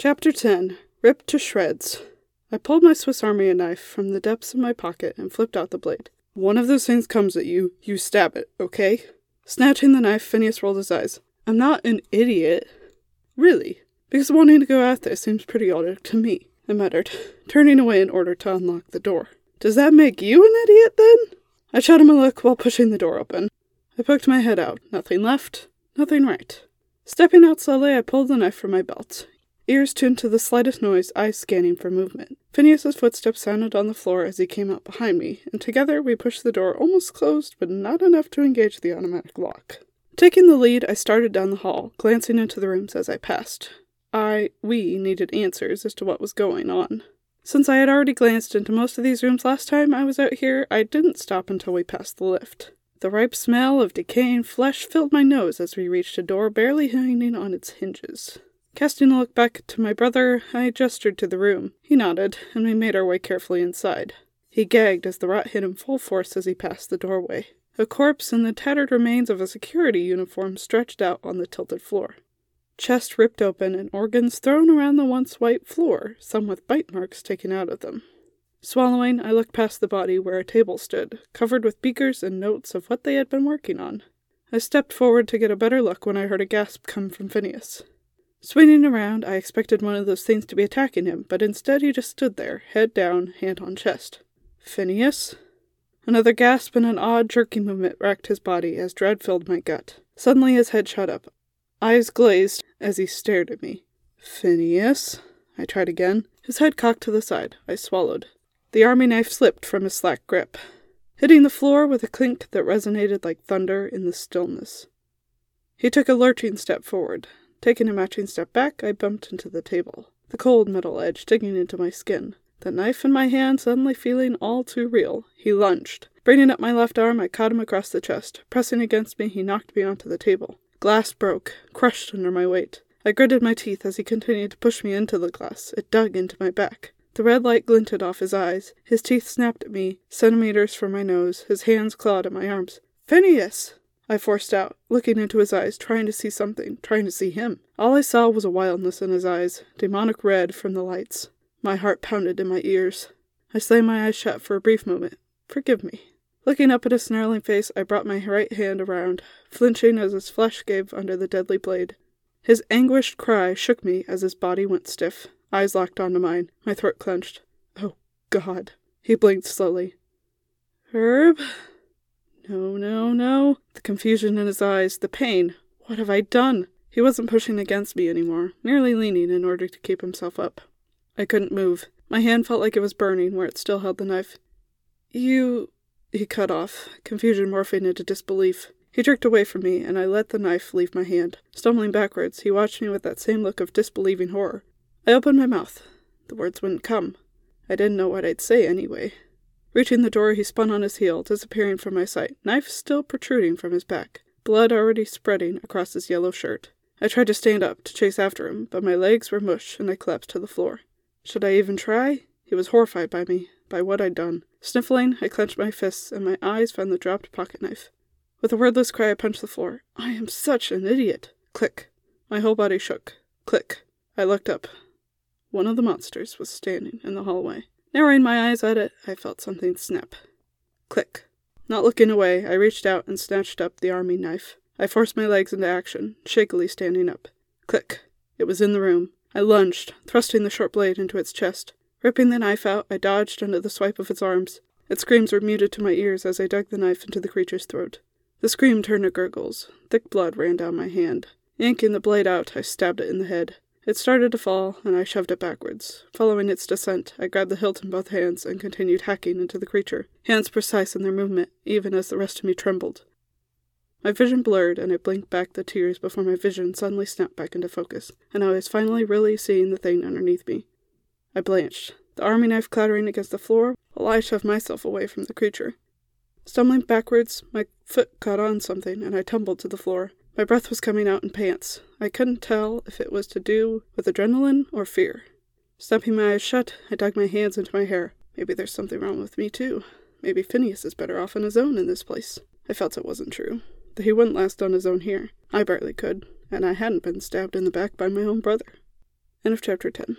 [SPEAKER 1] Chapter ten. Ripped to Shreds. I pulled my Swiss Army knife from the depths of my pocket and flipped out the blade. One of those things comes at you, you stab it, okay? Snatching the knife, Phineas rolled his eyes. I'm not an idiot. Really? Because wanting to go out there seems pretty odd to me, I muttered, turning away in order to unlock the door. Does that make you an idiot, then? I shot him a look while pushing the door open. I poked my head out. Nothing left, nothing right. Stepping out slowly, I pulled the knife from my belt. Ears tuned to the slightest noise, eyes scanning for movement. Phineas's footsteps sounded on the floor as he came up behind me, and together we pushed the door almost closed, but not enough to engage the automatic lock. Taking the lead, I started down the hall, glancing into the rooms as I passed. I, we, needed answers as to what was going on. Since I had already glanced into most of these rooms last time I was out here, I didn't stop until we passed the lift. The ripe smell of decaying flesh filled my nose as we reached a door barely hanging on its hinges. Casting a look back to my brother, I gestured to the room. He nodded, and we made our way carefully inside. He gagged as the rot hit him full force as he passed the doorway. A corpse and the tattered remains of a security uniform stretched out on the tilted floor. Chest ripped open and organs thrown around the once white floor, some with bite marks taken out of them. Swallowing, I looked past the body where a table stood, covered with beakers and notes of what they had been working on. I stepped forward to get a better look when I heard a gasp come from Phineas. Swinging around, I expected one of those things to be attacking him, but instead he just stood there, head down, hand on chest. Phineas? Another gasp and an odd, jerky movement racked his body as dread filled my gut. Suddenly his head shot up. Eyes glazed as he stared at me. Phineas? I tried again. His head cocked to the side. I swallowed. The army knife slipped from his slack grip, hitting the floor with a clink that resonated like thunder in the stillness. He took a lurching step forward. Taking a matching step back, I bumped into the table, the cold metal edge digging into my skin. The knife in my hand suddenly feeling all too real. He lunged. Bringing up my left arm, I caught him across the chest. Pressing against me, he knocked me onto the table. Glass broke, crushed under my weight. I gritted my teeth as he continued to push me into the glass. It dug into my back. The red light glinted off his eyes. His teeth snapped at me, centimeters from my nose. His hands clawed at my arms. Phineas! I forced out, looking into his eyes, trying to see something, trying to see him. All I saw was a wildness in his eyes, demonic red from the lights. My heart pounded in my ears. I slammed my eyes shut for a brief moment. Forgive me. Looking up at his snarling face, I brought my right hand around, flinching as his flesh gave under the deadly blade. His anguished cry shook me as his body went stiff. Eyes locked onto mine. My throat clenched. Oh, God. He blinked slowly. Herb? No, no, no. The confusion in his eyes, the pain. What have I done? He wasn't pushing against me anymore, merely leaning in order to keep himself up. I couldn't move. My hand felt like it was burning where it still held the knife. You... He cut off, confusion morphing into disbelief. He jerked away from me, and I let the knife leave my hand. Stumbling backwards, he watched me with that same look of disbelieving horror. I opened my mouth. The words wouldn't come. I didn't know what I'd say anyway. Reaching the door, he spun on his heel, disappearing from my sight, knife still protruding from his back, blood already spreading across his yellow shirt. I tried to stand up, to chase after him, but my legs were mush, and I collapsed to the floor. Should I even try? He was horrified by me, by what I'd done. Sniffling, I clenched my fists, and my eyes found the dropped pocket knife. With a wordless cry, I punched the floor. I am such an idiot. Click. My whole body shook. Click. I looked up. One of the monsters was standing in the hallway. Narrowing my eyes at it, I felt something snap. Click. Not looking away, I reached out and snatched up the army knife. I forced my legs into action, shakily standing up. Click. It was in the room. I lunged, thrusting the short blade into its chest. Ripping the knife out, I dodged under the swipe of its arms. Its screams were muted to my ears as I dug the knife into the creature's throat. The scream turned to gurgles. Thick blood ran down my hand. Yanking the blade out, I stabbed it in the head. It started to fall, and I shoved it backwards. Following its descent, I grabbed the hilt in both hands and continued hacking into the creature, hands precise in their movement, even as the rest of me trembled. My vision blurred, and I blinked back the tears before my vision suddenly snapped back into focus, and I was finally really seeing the thing underneath me. I blanched, the army knife clattering against the floor, while I shoved myself away from the creature. Stumbling backwards, my foot caught on something, and I tumbled to the floor. My breath was coming out in pants. I couldn't tell if it was to do with adrenaline or fear. Snapping my eyes shut, I dug my hands into my hair. Maybe there's something wrong with me, too. Maybe Phineas is better off on his own in this place. I felt it wasn't true, that he wouldn't last on his own here. I barely could, and I hadn't been stabbed in the back by my own brother. End of chapter ten.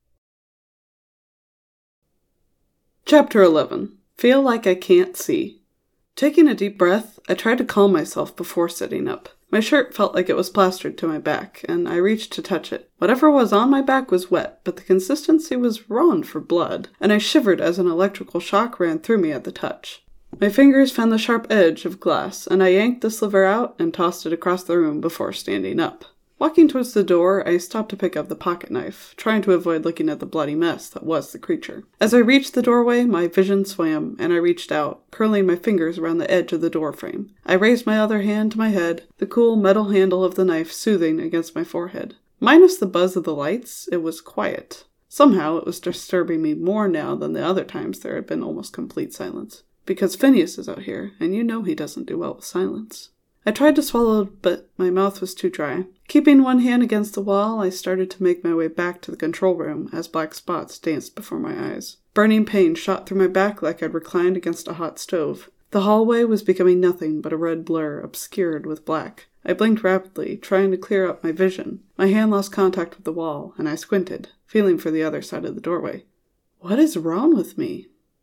[SPEAKER 1] Chapter eleven. Feel like I can't see. Taking a deep breath, I tried to calm myself before sitting up. My shirt felt like it was plastered to my back, and I reached to touch it. Whatever was on my back was wet, but the consistency was raw for blood, and I shivered as an electrical shock ran through me at the touch. My fingers found the sharp edge of glass, and I yanked the sliver out and tossed it across the room before standing up. Walking towards the door, I stopped to pick up the pocket knife, trying to avoid looking at the bloody mess that was the creature. As I reached the doorway, my vision swam, and I reached out, curling my fingers around the edge of the door frame. I raised my other hand to my head, the cool metal handle of the knife soothing against my forehead. Minus the buzz of the lights, it was quiet. Somehow it was disturbing me more now than the other times there had been almost complete silence. Because Phineas is out here, and you know he doesn't do well with silence. I tried to swallow, but my mouth was too dry. Keeping one hand against the wall, I started to make my way back to the control room as black spots danced before my eyes. Burning pain shot through my back like I'd reclined against a hot stove. The hallway was becoming nothing but a red blur, obscured with black. I blinked rapidly, trying to clear up my vision. My hand lost contact with the wall, and I squinted, feeling for the other side of the doorway. What is wrong with me?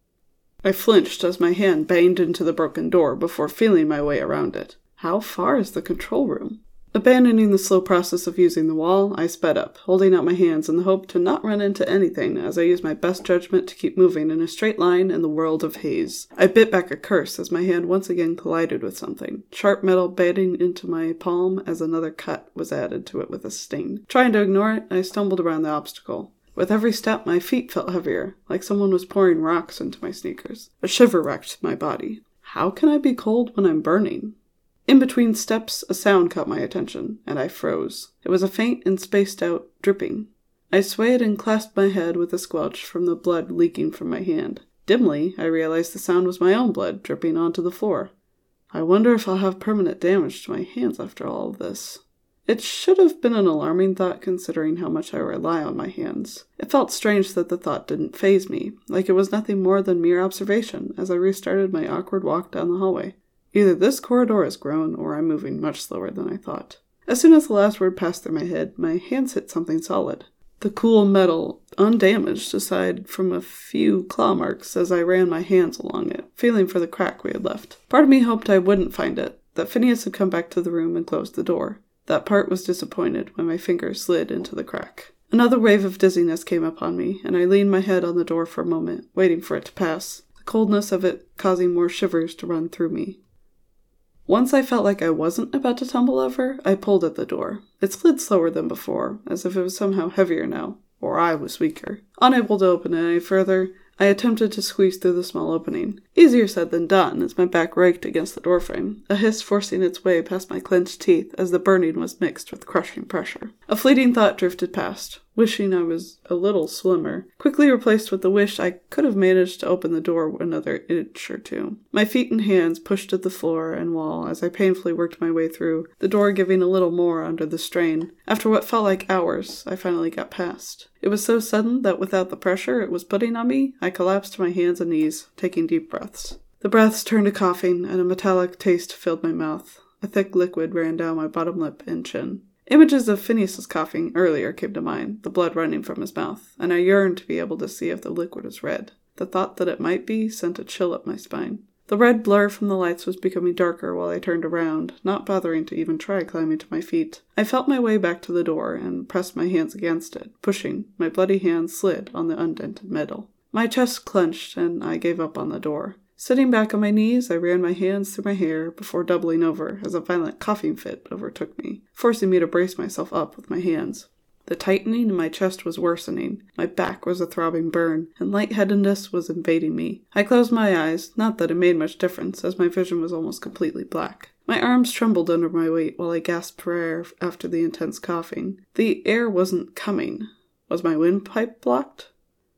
[SPEAKER 1] I flinched as my hand banged into the broken door before feeling my way around it. How far is the control room? Abandoning the slow process of using the wall, I sped up, holding out my hands in the hope to not run into anything as I used my best judgment to keep moving in a straight line in the world of haze. I bit back a curse as my hand once again collided with something, sharp metal biting into my palm as another cut was added to it with a sting. Trying to ignore it, I stumbled around the obstacle. With every step, my feet felt heavier, like someone was pouring rocks into my sneakers. A shiver wrecked my body. How can I be cold when I'm burning? In between steps, a sound caught my attention, and I froze. It was a faint and spaced-out dripping. I swayed and clasped my head with a squelch from the blood leaking from my hand. Dimly, I realized the sound was my own blood dripping onto the floor. I wonder if I'll have permanent damage to my hands after all of this. It should have been an alarming thought considering how much I rely on my hands. It felt strange that the thought didn't faze me, like it was nothing more than mere observation as I restarted my awkward walk down the hallway. Either this corridor has grown, or I'm moving much slower than I thought. As soon as the last word passed through my head, my hands hit something solid. The cool metal, undamaged aside from a few claw marks as I ran my hands along it, feeling for the crack we had left. Part of me hoped I wouldn't find it, that Phineas had come back to the room and closed the door. That part was disappointed when my fingers slid into the crack. Another wave of dizziness came upon me, and I leaned my head on the door for a moment, waiting for it to pass, the coldness of it causing more shivers to run through me. Once I felt like I wasn't about to tumble over, I pulled at the door. It slid slower than before, as if it was somehow heavier now, or I was weaker. Unable to open it any further, I attempted to squeeze through the small opening. Easier said than done, as my back raked against the doorframe, a hiss forcing its way past my clenched teeth as the burning was mixed with crushing pressure. A fleeting thought drifted past, wishing I was a little slimmer, quickly replaced with the wish I could have managed to open the door another inch or two. My feet and hands pushed at the floor and wall as I painfully worked my way through, the door giving a little more under the strain. After what felt like hours, I finally got past. It was so sudden that without the pressure it was putting on me, I collapsed to my hands and knees, taking deep breaths. The breaths turned to coughing, and a metallic taste filled my mouth. A thick liquid ran down my bottom lip and chin. Images of Phineas's coughing earlier came to mind, the blood running from his mouth, and I yearned to be able to see if the liquid was red. The thought that it might be sent a chill up my spine. The red blur from the lights was becoming darker while I turned around, not bothering to even try climbing to my feet. I felt my way back to the door and pressed my hands against it, pushing. My bloody hands slid on the undented metal. My chest clenched, and I gave up on the door. Sitting back on my knees, I ran my hands through my hair before doubling over as a violent coughing fit overtook me, forcing me to brace myself up with my hands. The tightening in my chest was worsening, my back was a throbbing burn, and lightheadedness was invading me. I closed my eyes, not that it made much difference, as my vision was almost completely black. My arms trembled under my weight while I gasped for air after the intense coughing. The air wasn't coming. Was my windpipe blocked?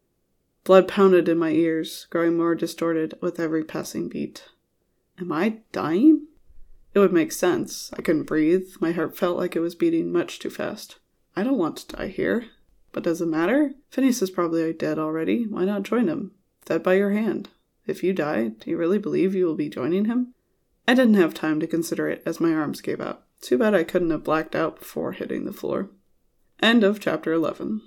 [SPEAKER 1] Blood pounded in my ears, growing more distorted with every passing beat. Am I dying? It would make sense. I couldn't breathe. My heart felt like it was beating much too fast. I don't want to die here. But does it matter? Phineas is probably dead already. Why not join him? Dead by your hand. If you die, do you really believe you will be joining him? I didn't have time to consider it as my arms gave out. Too bad I couldn't have blacked out before hitting the floor. End of chapter eleven.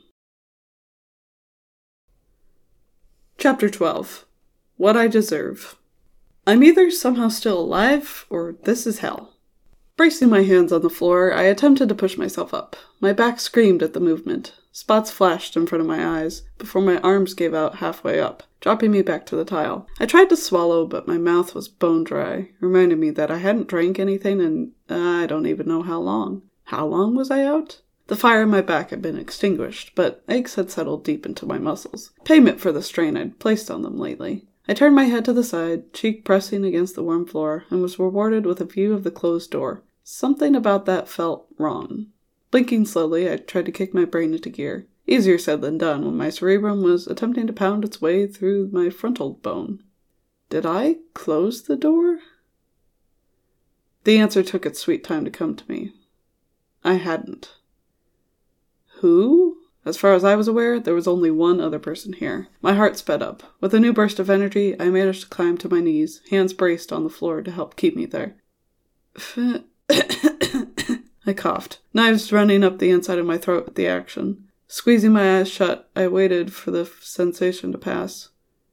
[SPEAKER 1] Chapter twelve. What I Deserve. I'm either somehow still alive, or this is hell. Bracing my hands on the floor, I attempted to push myself up. My back screamed at the movement. Spots flashed in front of my eyes, before my arms gave out halfway up, dropping me back to the tile. I tried to swallow, but my mouth was bone dry, reminding me that I hadn't drank anything in uh, I don't even know how long. How long was I out? The fire in my back had been extinguished, but aches had settled deep into my muscles, payment for the strain I'd placed on them lately. I turned my head to the side, cheek pressing against the warm floor, and was rewarded with a view of the closed door. Something about that felt wrong. Blinking slowly, I tried to kick my brain into gear. Easier said than done when my cerebrum was attempting to pound its way through my frontal bone. Did I close the door? The answer took its sweet time to come to me. I hadn't. Who? As far as I was aware, there was only one other person here. My heart sped up. With a new burst of energy, I managed to climb to my knees, hands braced on the floor to help keep me there. I coughed, knives running up the inside of my throat with the action. Squeezing my eyes shut, I waited for the sensation to pass.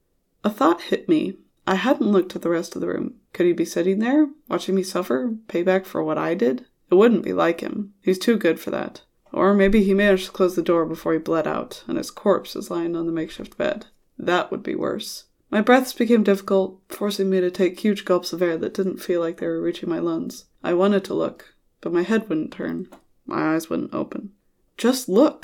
[SPEAKER 1] A thought hit me. I hadn't looked at the rest of the room. Could he be sitting there, watching me suffer, payback for what I did? It wouldn't be like him. He's too good for that. Or maybe he managed to close the door before he bled out, and his corpse is lying on the makeshift bed. That would be worse. My breaths became difficult, forcing me to take huge gulps of air that didn't feel like they were reaching my lungs. I wanted to look, but my head wouldn't turn. My eyes wouldn't open. Just look!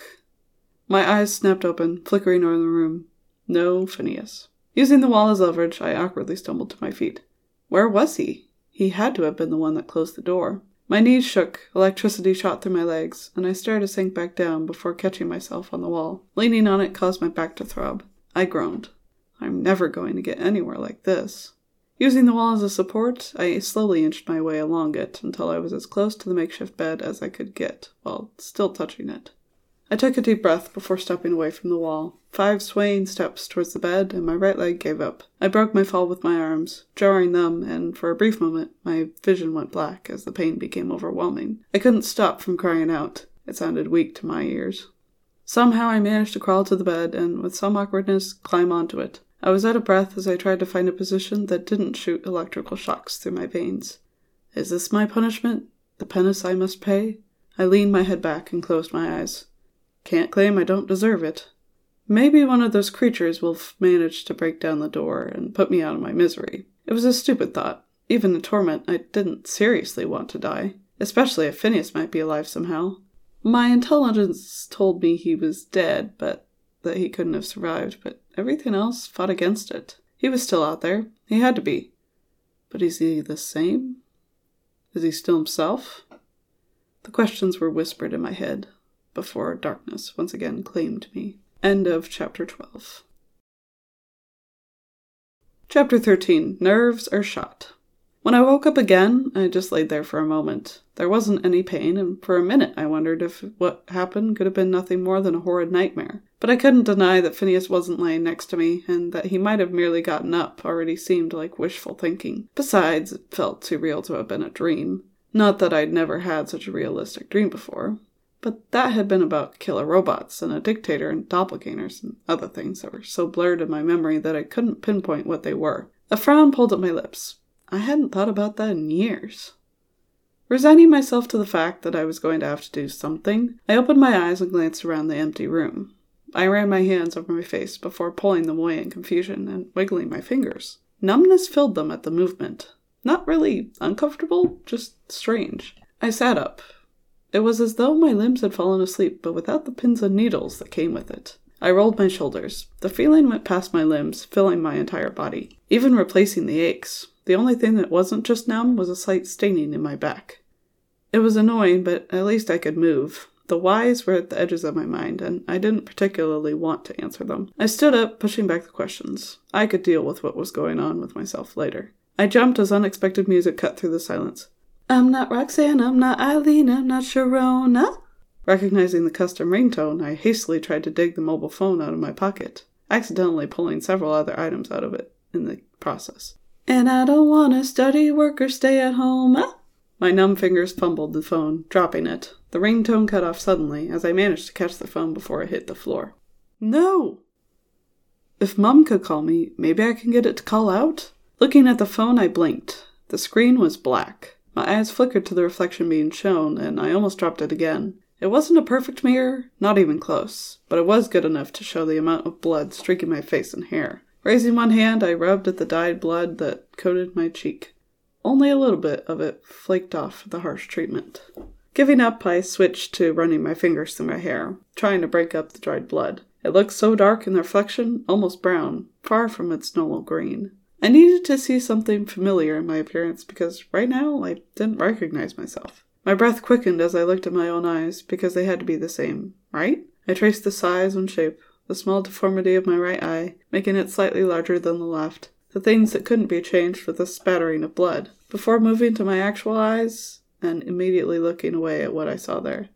[SPEAKER 1] My eyes snapped open, flickering around the room. No Phineas. Using the wall as leverage, I awkwardly stumbled to my feet. Where was he? He had to have been the one that closed the door. My knees shook, electricity shot through my legs, and I started to sink back down before catching myself on the wall. Leaning on it caused my back to throb. I groaned. I'm never going to get anywhere like this. Using the wall as a support, I slowly inched my way along it until I was as close to the makeshift bed as I could get, while still touching it. I took a deep breath before stepping away from the wall. Five swaying steps towards the bed, and my right leg gave up. I broke my fall with my arms, jarring them, and for a brief moment, my vision went black as the pain became overwhelming. I couldn't stop from crying out. It sounded weak to my ears. Somehow I managed to crawl to the bed, and with some awkwardness, climb onto it. I was out of breath as I tried to find a position that didn't shoot electrical shocks through my veins. Is this my punishment? The penance I must pay? I leaned my head back and closed my eyes. Can't claim I don't deserve it. Maybe one of those creatures will f- manage to break down the door and put me out of my misery. It was a stupid thought. Even in torment, I didn't seriously want to die, especially if Phineas might be alive somehow. My intelligence told me he was dead, but that he couldn't have survived, but everything else fought against it. He was still out there. He had to be. But is he the same? Is he still himself? The questions were whispered in my head before darkness once again claimed me. End of chapter twelve. Chapter thirteen. Nerves are shot. When I woke up again, I just laid there for a moment. There wasn't any pain, and for a minute I wondered if what happened could have been nothing more than a horrid nightmare. But I couldn't deny that Phineas wasn't laying next to me, and that he might have merely gotten up already seemed like wishful thinking. Besides, it felt too real to have been a dream. Not that I'd never had such a realistic dream before. But that had been about killer robots and a dictator and doppelgangers and other things that were so blurred in my memory that I couldn't pinpoint what they were. A frown pulled at my lips. I hadn't thought about that in years. Resigning myself to the fact that I was going to have to do something, I opened my eyes and glanced around the empty room. I ran my hands over my face before pulling them away in confusion and wiggling my fingers. Numbness filled them at the movement. Not really uncomfortable, just strange. I sat up. It was as though my limbs had fallen asleep, but without the pins and needles that came with it. I rolled my shoulders. The feeling went past my limbs, filling my entire body, even replacing the aches. The only thing that wasn't just numb was a slight stinging in my back. It was annoying, but at least I could move. The whys were at the edges of my mind, and I didn't particularly want to answer them. I stood up, pushing back the questions. I could deal with what was going on with myself later. I jumped as unexpected music cut through the silence. I'm not Roxanne, I'm not Eileen, I'm not Sharona. Recognizing the custom ringtone, I hastily tried to dig the mobile phone out of my pocket, accidentally pulling several other items out of it in the process. And I don't want to study, work, or stay at home. Huh? My numb fingers fumbled the phone, dropping it. The ringtone cut off suddenly as I managed to catch the phone before it hit the floor. No! If Mum could call me, maybe I can get it to call out? Looking at the phone, I blinked. The screen was black. My eyes flickered to the reflection being shown, and I almost dropped it again. It wasn't a perfect mirror, not even close, but it was good enough to show the amount of blood streaking my face and hair. Raising one hand, I rubbed at the dyed blood that coated my cheek. Only a little bit of it flaked off the harsh treatment. Giving up, I switched to running my fingers through my hair, trying to break up the dried blood. It looked so dark in the reflection, almost brown, far from its normal green. I needed to see something familiar in my appearance because right now I didn't recognize myself. My breath quickened as I looked at my own eyes because they had to be the same, right? I traced the size and shape, the small deformity of my right eye, making it slightly larger than the left, the things that couldn't be changed with a spattering of blood, before moving to my actual eyes and immediately looking away at what I saw there.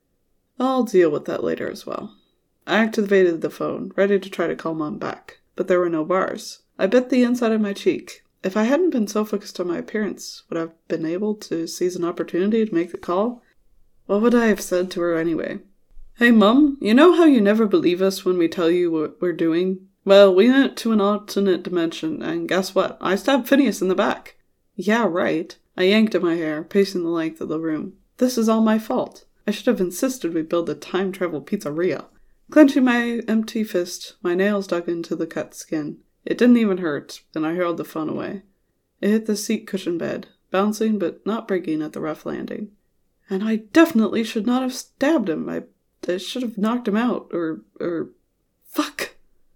[SPEAKER 1] I'll deal with that later as well. I activated the phone, ready to try to call Mom back, but there were no bars. I bit the inside of my cheek. If I hadn't been so focused on my appearance, would I have been able to seize an opportunity to make the call? What would I have said to her anyway? Hey, Mum, you know how you never believe us when we tell you what we're doing? Well, we went to an alternate dimension, and guess what? I stabbed Phineas in the back. Yeah, right. I yanked at my hair, pacing the length of the room. This is all my fault. I should have insisted we build a time-travel pizzeria. Clenching my empty fist, my nails dug into the cut skin. It didn't even hurt, and I hurled the phone away. It hit the seat cushion bed, bouncing but not breaking at the rough landing. And I definitely should not have stabbed him. I, I should have knocked him out, or, or... Fuck!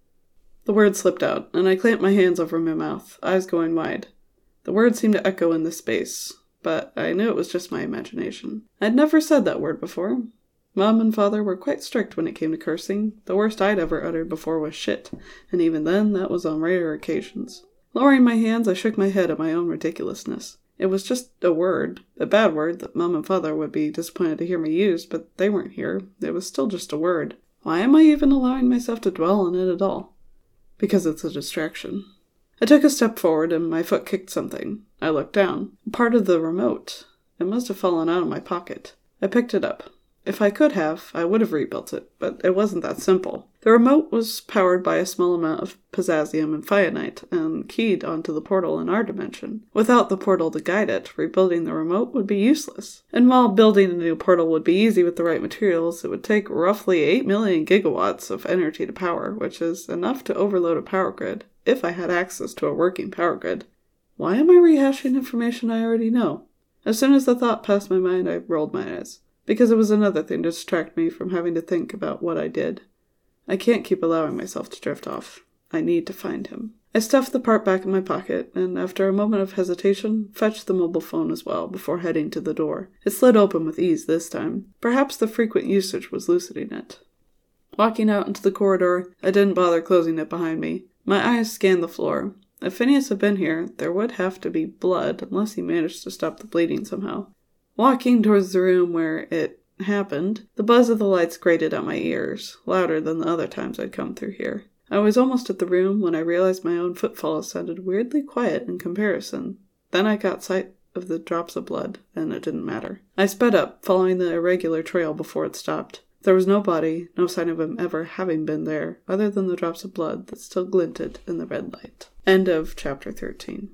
[SPEAKER 1] The word slipped out, and I clamped my hands over my mouth, eyes going wide. The word seemed to echo in the space, but I knew it was just my imagination. I'd never said that word before. Mom and Father were quite strict when it came to cursing. The worst I'd ever uttered before was shit, and even then, that was on rare occasions. Lowering my hands, I shook my head at my own ridiculousness. It was just a word, a bad word that Mom and Father would be disappointed to hear me use, but they weren't here. It was still just a word. Why am I even allowing myself to dwell on it at all? Because it's a distraction. I took a step forward and my foot kicked something. I looked down. Part of the remote. It must have fallen out of my pocket. I picked it up. If I could have, I would have rebuilt it, but it wasn't that simple. The remote was powered by a small amount of potassium and pionite, and keyed onto the portal in our dimension. Without the portal to guide it, rebuilding the remote would be useless. And while building a new portal would be easy with the right materials, it would take roughly eight million gigawatts of energy to power, which is enough to overload a power grid, if I had access to a working power grid. Why am I rehashing information I already know? As soon as the thought passed my mind, I rolled my eyes. Because it was another thing to distract me from having to think about what I did. I can't keep allowing myself to drift off. I need to find him. I stuffed the part back in my pocket, and after a moment of hesitation, fetched the mobile phone as well before heading to the door. It slid open with ease this time. Perhaps the frequent usage was loosening it. Walking out into the corridor, I didn't bother closing it behind me. My eyes scanned the floor. If Phineas had been here, there would have to be blood, unless he managed to stop the bleeding somehow. Walking towards the room where it happened, the buzz of the lights grated at my ears, louder than the other times I'd come through here. I was almost at the room when I realized my own footfall sounded weirdly quiet in comparison. Then I got sight of the drops of blood, and it didn't matter. I sped up, following the irregular trail before it stopped. There was no body, no sign of him ever having been there, other than the drops of blood that still glinted in the red light. End of chapter thirteen.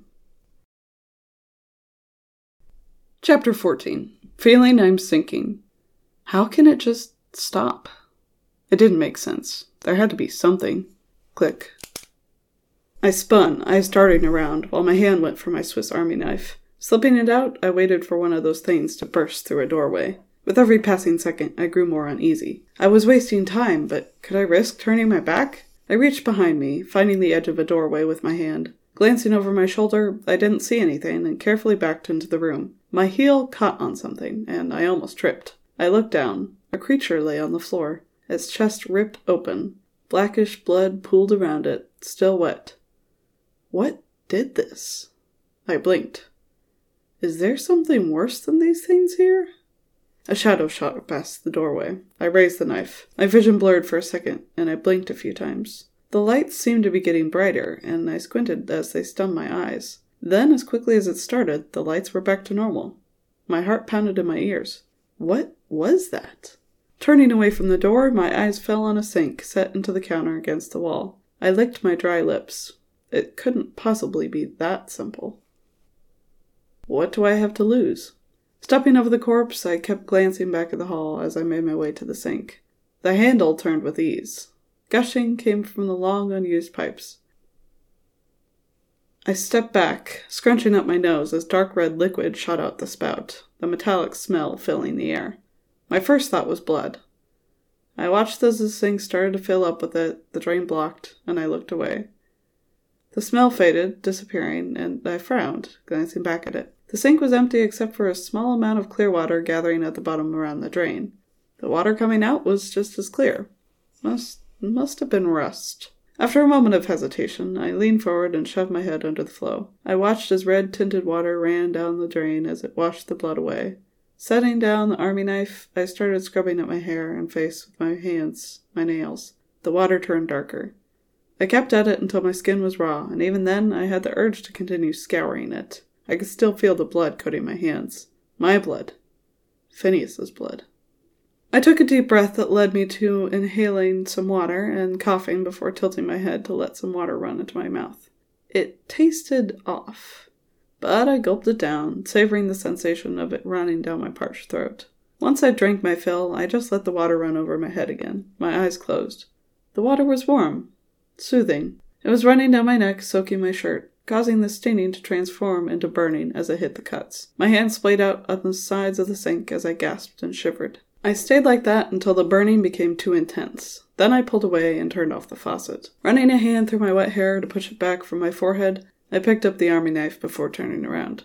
[SPEAKER 1] Chapter fourteen. Feeling I'm sinking. How can it just stop? It didn't make sense. There had to be something. Click. I spun, eyes darting around, while my hand went for my Swiss Army knife. Slipping it out, I waited for one of those things to burst through a doorway. With every passing second, I grew more uneasy. I was wasting time, but could I risk turning my back? I reached behind me, finding the edge of a doorway with my hand. Glancing over my shoulder, I didn't see anything and carefully backed into the room. My heel caught on something, and I almost tripped. I looked down. A creature lay on the floor, its chest ripped open. Blackish blood pooled around it, still wet. What did this? I blinked. Is there something worse than these things here? A shadow shot past the doorway. I raised the knife. My vision blurred for a second, and I blinked a few times. The lights seemed to be getting brighter, and I squinted as they stunned my eyes. Then, as quickly as it started, the lights were back to normal. My heart pounded in my ears. What was that? Turning away from the door, my eyes fell on a sink set into the counter against the wall. I licked my dry lips. It couldn't possibly be that simple. What do I have to lose? Stepping over the corpse, I kept glancing back at the hall as I made my way to the sink. The handle turned with ease. Gushing came from the long, unused pipes. I stepped back, scrunching up my nose as dark red liquid shot out the spout, the metallic smell filling the air. My first thought was blood. I watched as the sink started to fill up with it, the drain blocked, and I looked away. The smell faded, disappearing, and I frowned, glancing back at it. The sink was empty except for a small amount of clear water gathering at the bottom around the drain. The water coming out was just as clear. Must, must have been rust. After a moment of hesitation, I leaned forward and shoved my head under the flow. I watched as red-tinted water ran down the drain as it washed the blood away. Setting down the army knife, I started scrubbing at my hair and face with my hands, my nails. The water turned darker. I kept at it until my skin was raw, and even then I had the urge to continue scouring it. I could still feel the blood coating my hands. My blood. Phineas's blood. I took a deep breath that led me to inhaling some water and coughing before tilting my head to let some water run into my mouth. It tasted off, but I gulped it down, savoring the sensation of it running down my parched throat. Once I drank my fill, I just let the water run over my head again, my eyes closed. The water was warm, soothing. It was running down my neck, soaking my shirt, causing the staining to transform into burning as it hit the cuts. My hands splayed out on the sides of the sink as I gasped and shivered. I stayed like that until the burning became too intense. Then I pulled away and turned off the faucet. Running a hand through my wet hair to push it back from my forehead, I picked up the army knife before turning around.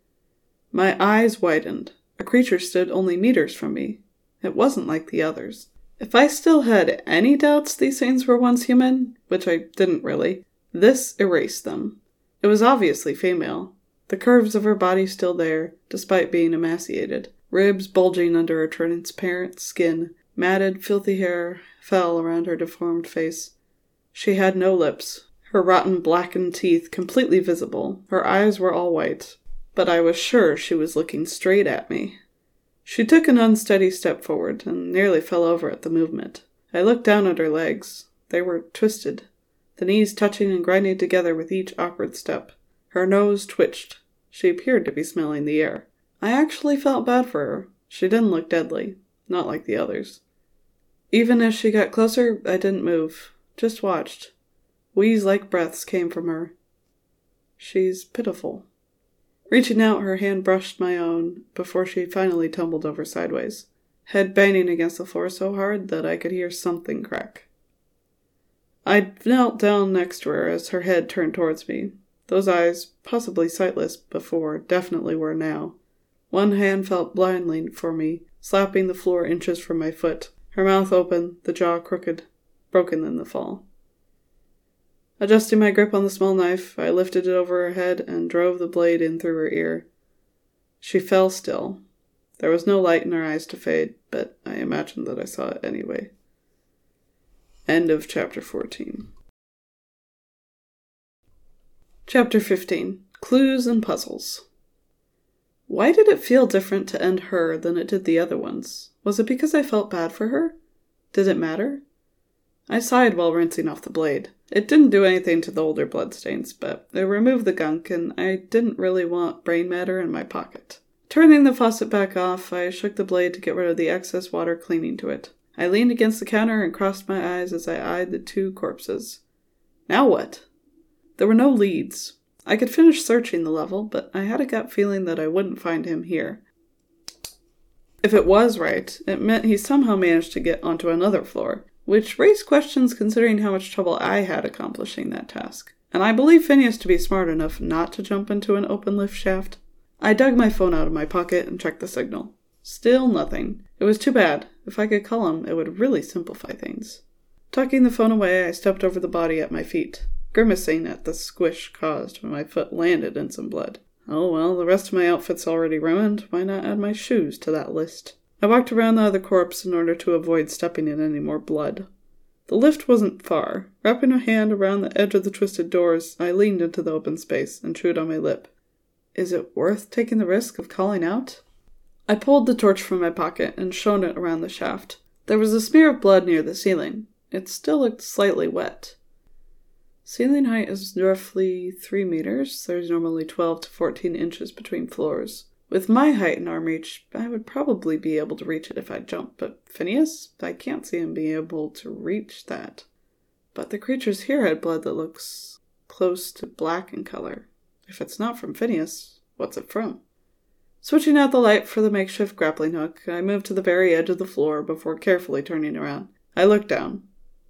[SPEAKER 1] My eyes widened. A creature stood only meters from me. It wasn't like the others. If I still had any doubts these things were once human, which I didn't really, this erased them. It was obviously female. The curves of her body still there, despite being emaciated. Ribs bulging under her transparent skin, matted, filthy hair fell around her deformed face. She had no lips, her rotten, blackened teeth completely visible. Her eyes were all white, but I was sure she was looking straight at me. She took an unsteady step forward and nearly fell over at the movement. I looked down at her legs. They were twisted, the knees touching and grinding together with each awkward step. Her nose twitched. She appeared to be smelling the air. I actually felt bad for her. She didn't look deadly, not like the others. Even as she got closer, I didn't move, just watched. Wheeze-like breaths came from her. She's pitiful. Reaching out, her hand brushed my own before she finally tumbled over sideways, head banging against the floor so hard that I could hear something crack. I knelt down next to her as her head turned towards me. Those eyes, possibly sightless before, definitely were now. One hand felt blindly for me, slapping the floor inches from my foot, her mouth open, the jaw crooked, broken in the fall. Adjusting my grip on the small knife, I lifted it over her head and drove the blade in through her ear. She fell still. There was no light in her eyes to fade, but I imagined that I saw it anyway. End of chapter fourteen. Chapter fifteen. Clues and Puzzles. Why did it feel different to end her than it did the other ones? Was it because I felt bad for her? Did it matter? I sighed while rinsing off the blade. It didn't do anything to the older bloodstains, but it removed the gunk, and I didn't really want brain matter in my pocket. Turning the faucet back off, I shook the blade to get rid of the excess water clinging to it. I leaned against the counter and crossed my eyes as I eyed the two corpses. Now what? There were no leads. I could finish searching the level, but I had a gut feeling that I wouldn't find him here. If it was right, it meant he somehow managed to get onto another floor, which raised questions considering how much trouble I had accomplishing that task. And I believe Phineas to be smart enough not to jump into an open lift shaft. I dug my phone out of my pocket and checked the signal. Still nothing. It was too bad. If I could call him, it would really simplify things. Tucking the phone away, I stepped over the body at my feet, grimacing at the squish caused when my foot landed in some blood. Oh well, the rest of my outfit's already ruined. Why not add my shoes to that list? I walked around the other corpse in order to avoid stepping in any more blood. The lift wasn't far. Wrapping a hand around the edge of the twisted doors, I leaned into the open space and chewed on my lip. Is it worth taking the risk of calling out? I pulled the torch from my pocket and shone it around the shaft. There was a smear of blood near the ceiling. It still looked slightly wet. Ceiling height is roughly three meters. There's normally twelve to fourteen inches between floors. With my height and arm reach, I would probably be able to reach it if I jumped, but Phineas? I can't see him being able to reach that. But the creatures here had blood that looks close to black in color. If it's not from Phineas, what's it from? Switching out the light for the makeshift grappling hook, I moved to the very edge of the floor before carefully turning around. I looked down.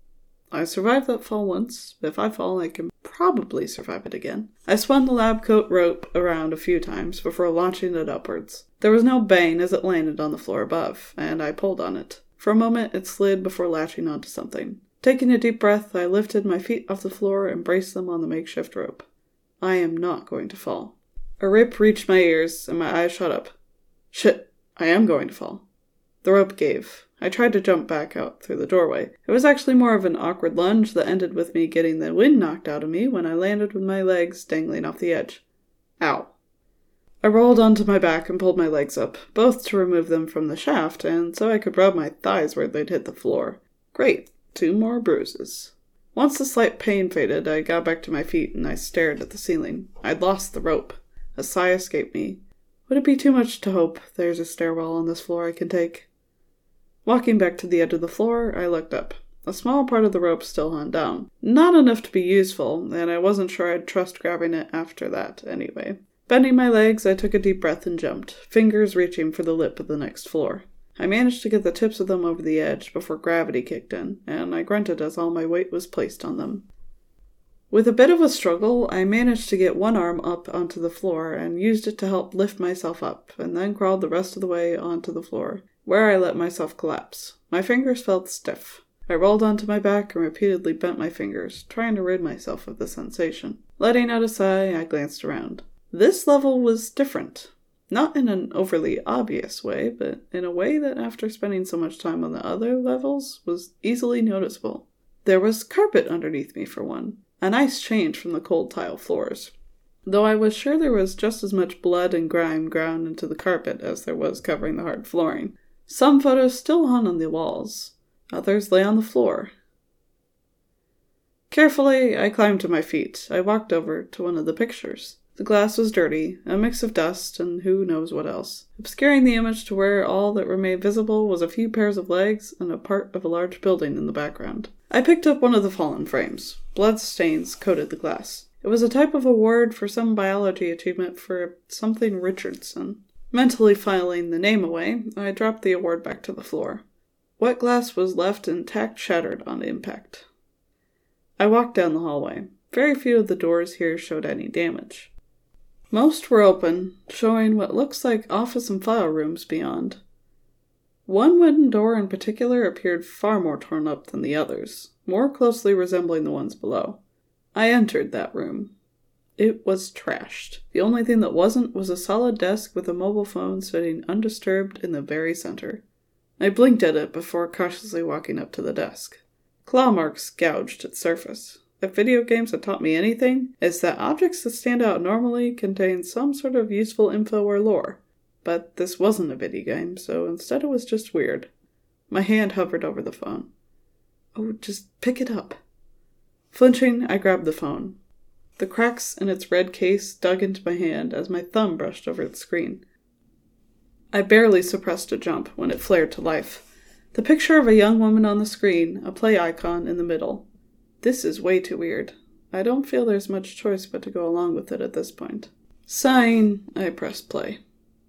[SPEAKER 1] I survived that fall once. If I fall, I can probably survive it again. I spun the lab coat rope around a few times before launching it upwards. There was no bang as it landed on the floor above, and I pulled on it. For a moment, it slid before latching onto something. Taking a deep breath, I lifted my feet off the floor and braced them on the makeshift rope. I am not going to fall. A rip reached my ears, and my eyes shot up. Shit, I am going to fall. The rope gave. I tried to jump back out through the doorway. It was actually more of an awkward lunge that ended with me getting the wind knocked out of me when I landed with my legs dangling off the edge. Ow. I rolled onto my back and pulled my legs up, both to remove them from the shaft, and so I could rub my thighs where they'd hit the floor. Great. Two more bruises. Once the slight pain faded, I got back to my feet and I stared at the ceiling. I'd lost the rope. A sigh escaped me. Would it be too much to hope there's a stairwell on this floor I can take? Walking back to the edge of the floor, I looked up. A small part of the rope still hung down. Not enough to be useful, and I wasn't sure I'd trust grabbing it after that, anyway. Bending my legs, I took a deep breath and jumped, fingers reaching for the lip of the next floor. I managed to get the tips of them over the edge before gravity kicked in, and I grunted as all my weight was placed on them. With a bit of a struggle, I managed to get one arm up onto the floor and used it to help lift myself up, and then crawled the rest of the way onto the floor, where I let myself collapse. My fingers felt stiff. I rolled onto my back and repeatedly bent my fingers, trying to rid myself of the sensation. Letting out a sigh, I glanced around. This level was different. Not in an overly obvious way, but in a way that after spending so much time on the other levels was easily noticeable. There was carpet underneath me for one. A nice change from the cold tile floors. Though I was sure there was just as much blood and grime ground into the carpet as there was covering the hard flooring. Some photos still hung on the walls. Others lay on the floor. Carefully, I climbed to my feet. I walked over to one of the pictures. The glass was dirty, a mix of dust and who knows what else. Obscuring the image to where all that remained visible was a few pairs of legs and a part of a large building in the background. I picked up one of the fallen frames. Blood stains coated the glass. It was a type of award for some biology achievement for something Richardson. Mentally filing the name away, I dropped the award back to the floor. What glass was left intact shattered on impact. I walked down the hallway. Very few of the doors here showed any damage. Most were open, showing what looks like office and file rooms beyond. One wooden door in particular appeared far more torn up than the others, more closely resembling the ones below. I entered that room. It was trashed. The only thing that wasn't was a solid desk with a mobile phone sitting undisturbed in the very center. I blinked at it before cautiously walking up to the desk. Claw marks gouged its surface. If video games have taught me anything, it's that objects that stand out normally contain some sort of useful info or lore. But this wasn't a video game, so instead it was just weird. My hand hovered over the phone. Oh, just pick it up. Flinching, I grabbed the phone. The cracks in its red case dug into my hand as my thumb brushed over its screen. I barely suppressed a jump when it flared to life. The picture of a young woman on the screen, a play icon in the middle. This is way too weird. I don't feel there's much choice but to go along with it at this point. Sighing, I pressed play.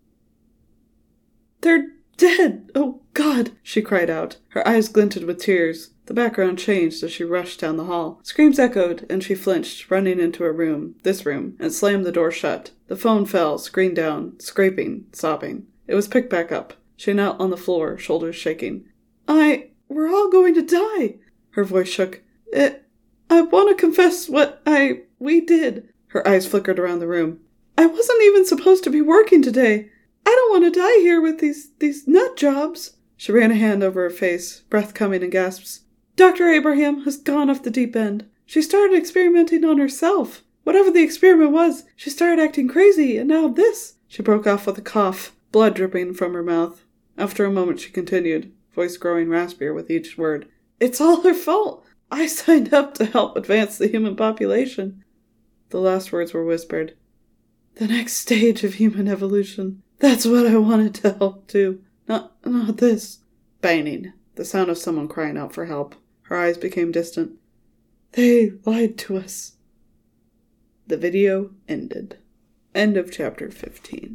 [SPEAKER 1] They're dead! Oh, God! She cried out. Her eyes glinted with tears. The background changed as she rushed down the hall. Screams echoed, and she flinched, running into a room, this room, and slammed the door shut. The phone fell, screen down, scraping, sobbing. It was picked back up. She knelt on the floor, shoulders shaking. I... we're all going to die! Her voice shook. It... I want to confess what I... we did. Her eyes flickered around the room. I wasn't even supposed to be working today. I don't want to die here with these... these nut jobs. She ran a hand over her face, breath coming in gasps. Doctor Abraham has gone off the deep end. She started experimenting on herself. Whatever the experiment was, she started acting crazy, and now this... She broke off with a cough. blood dripping from her mouth. After a moment she continued, voice growing raspier with each word. It's all her fault! I signed up to help advance the human population. The last words were whispered. The next stage of human evolution. That's what I wanted to help do. Not, not this. Banging. The sound of someone crying out for help. Her eyes became distant. They lied to us. The video ended. End of chapter fifteen.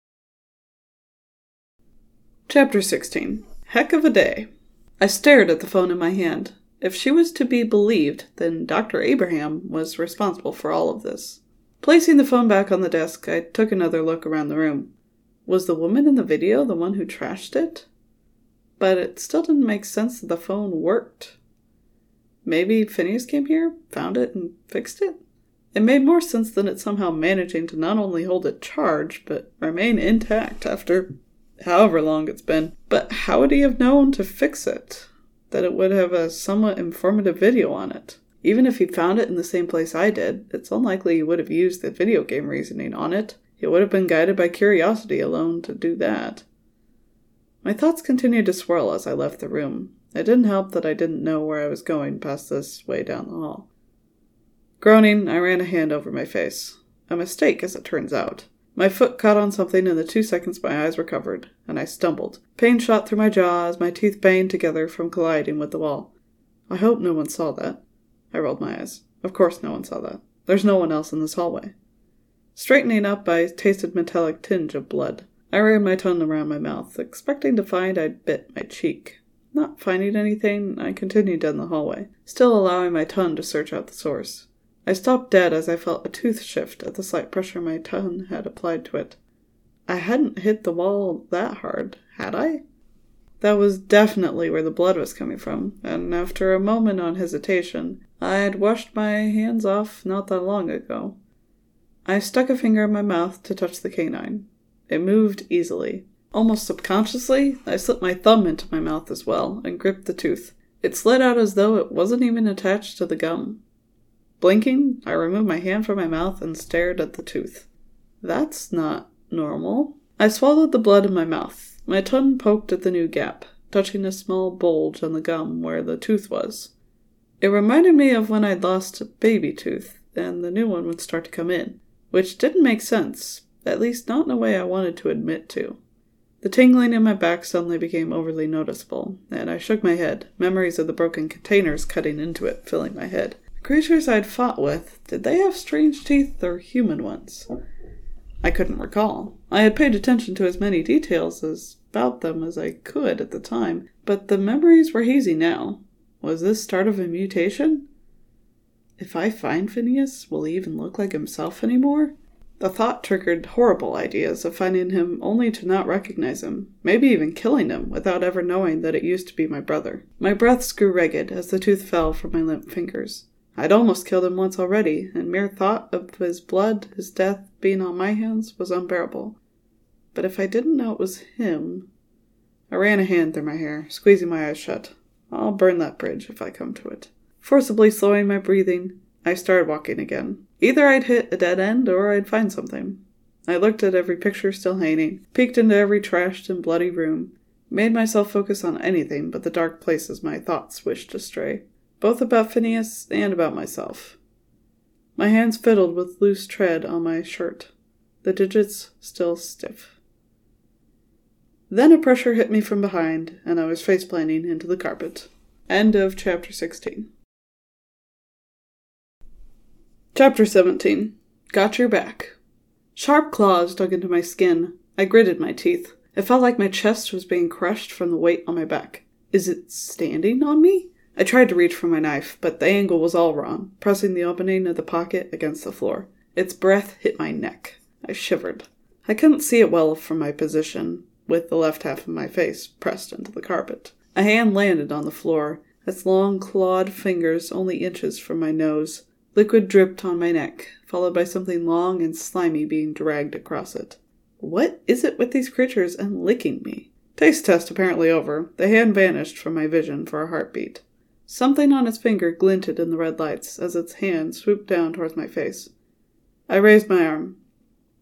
[SPEAKER 1] Chapter sixteen. Heck of a day. I stared at the phone in my hand. If she was to be believed, then Doctor Abraham was responsible for all of this. Placing the phone back on the desk, I took another look around the room. Was the woman in the video the one who trashed it? But it still didn't make sense that the phone worked. Maybe Phineas came here, found it, and fixed it? It made more sense than it somehow managing to not only hold a charge, but remain intact after however long it's been. But how would he have known to fix it? That it would have a somewhat informative video on it. Even if he found it in the same place I did, it's unlikely he would have used the video game reasoning on it. He would have been guided by curiosity alone to do that. My thoughts continued to swirl as I left the room. It didn't help that I didn't know where I was going past this way down the hall. Groaning, I ran a hand over my face. A mistake, as it turns out. My foot caught on something in the two seconds my eyes were covered, and I stumbled. Pain shot through my jaw as my teeth banged together from colliding with the wall. I hope no one saw that. I rolled my eyes. Of course no one saw that. There's no one else in this hallway. Straightening up, I tasted metallic tinge of blood. I ran my tongue around my mouth, expecting to find I'd bit my cheek. Not finding anything, I continued down the hallway, still allowing my tongue to search out the source. I stopped dead as I felt a tooth shift at the slight pressure my tongue had applied to it. I hadn't hit the wall that hard, had I? That was definitely where the blood was coming from, and after a moment on hesitation, I had washed my hands off not that long ago. I stuck a finger in my mouth to touch the canine. It moved easily. Almost subconsciously, I slipped my thumb into my mouth as well and gripped the tooth. It slid out as though it wasn't even attached to the gum. Blinking, I removed my hand from my mouth and stared at the tooth. That's not normal. I swallowed the blood in my mouth. My tongue poked at the new gap, touching a small bulge on the gum where the tooth was. It reminded me of when I'd lost a baby tooth, and the new one would start to come in, which didn't make sense, at least not in a way I wanted to admit to. The tingling in my back suddenly became overly noticeable, and I shook my head, memories of the broken containers cutting into it filling my head. The creatures I'd fought with, did they have strange teeth or human ones? I couldn't recall. I had paid attention to as many details as about them as I could at the time, but the memories were hazy now. Was this start of a mutation? If I find Phineas, will he even look like himself anymore? The thought triggered horrible ideas of finding him only to not recognize him, maybe even killing him without ever knowing that it used to be my brother. My breaths grew ragged as the tooth fell from my limp fingers. I'd almost killed him once already, and mere thought of his blood, his death, being on my hands was unbearable. But if I didn't know it was him... I ran a hand through my hair, squeezing my eyes shut. I'll burn that bridge if I come to it. Forcibly slowing my breathing, I started walking again. Either I'd hit a dead end or I'd find something. I looked at every picture still hanging, peeked into every trashed and bloody room, made myself focus on anything but the dark places my thoughts wished to stray, both about Phineas and about myself. My hands fiddled with loose tread on my shirt, the digits still stiff. Then a pressure hit me from behind, and I was face-planting into the carpet. End of chapter sixteen. Chapter seventeen. Got Your Back. Sharp claws dug into my skin. I gritted my teeth. It felt like my chest was being crushed from the weight on my back. Is it standing on me? I tried to reach for my knife, but the angle was all wrong, pressing the opening of the pocket against the floor. Its breath hit my neck. I shivered. I couldn't see it well from my position, with the left half of my face pressed into the carpet. A hand landed on the floor, its long clawed fingers only inches from my nose. Liquid dripped on my neck, followed by something long and slimy being dragged across it. What is it with these creatures and licking me? Taste test apparently over. The hand vanished from my vision for a heartbeat. Something on its finger glinted in the red lights as its hand swooped down towards my face. I raised my arm.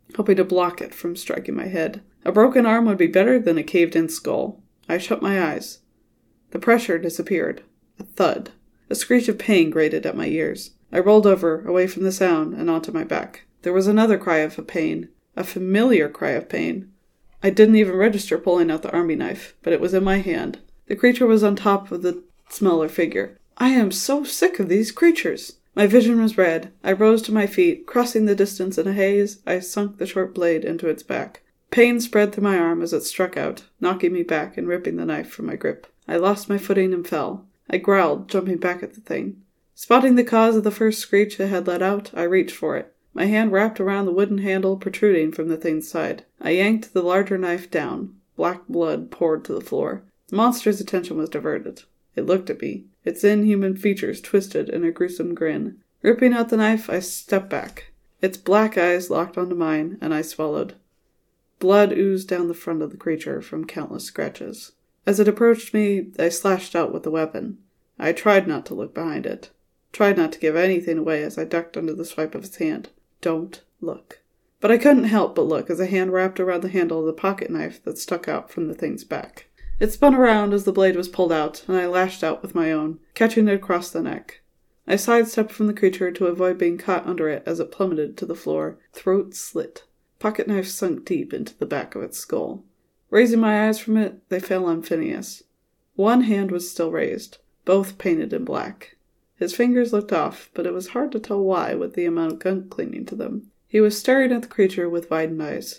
[SPEAKER 1] hoping to block it from striking my head. A broken arm would be better than a caved-in skull. I shut my eyes. The pressure disappeared. A thud. A screech of pain grated at my ears. I rolled over, away from the sound, and onto my back. There was another cry of pain. A familiar cry of pain. I didn't even register pulling out the army knife, but it was in my hand. The creature was on top of the smaller figure. I am so sick of these creatures. My vision was red. I rose to my feet. Crossing the distance in a haze, I sunk the short blade into its back. Pain spread through my arm as it struck out, knocking me back and ripping the knife from my grip. I lost my footing and fell. I growled, jumping back at the thing. Spotting the cause of the first screech it had let out, I reached for it. My hand wrapped around the wooden handle protruding from the thing's side. I yanked the larger knife down. Black blood poured to the floor. The monster's attention was diverted. It looked at me, its inhuman features twisted in a gruesome grin. Ripping out the knife, I stepped back. Its black eyes locked onto mine, and I swallowed. Blood oozed down the front of the creature from countless scratches. As it approached me, I slashed out with the weapon. I tried not to look behind it. Tried not to give anything away as I ducked under the swipe of its hand. Don't look. But I couldn't help but look as a hand wrapped around the handle of the pocket knife that stuck out from the thing's back. It spun around as the blade was pulled out, and I lashed out with my own, catching it across the neck. I sidestepped from the creature to avoid being caught under it as it plummeted to the floor, throat slit. Pocket knife sunk deep into the back of its skull. Raising my eyes from it, they fell on Phineas. One hand was still raised, both painted in black. His fingers looked off, but it was hard to tell why with the amount of gunk clinging to them. He was staring at the creature with widened eyes.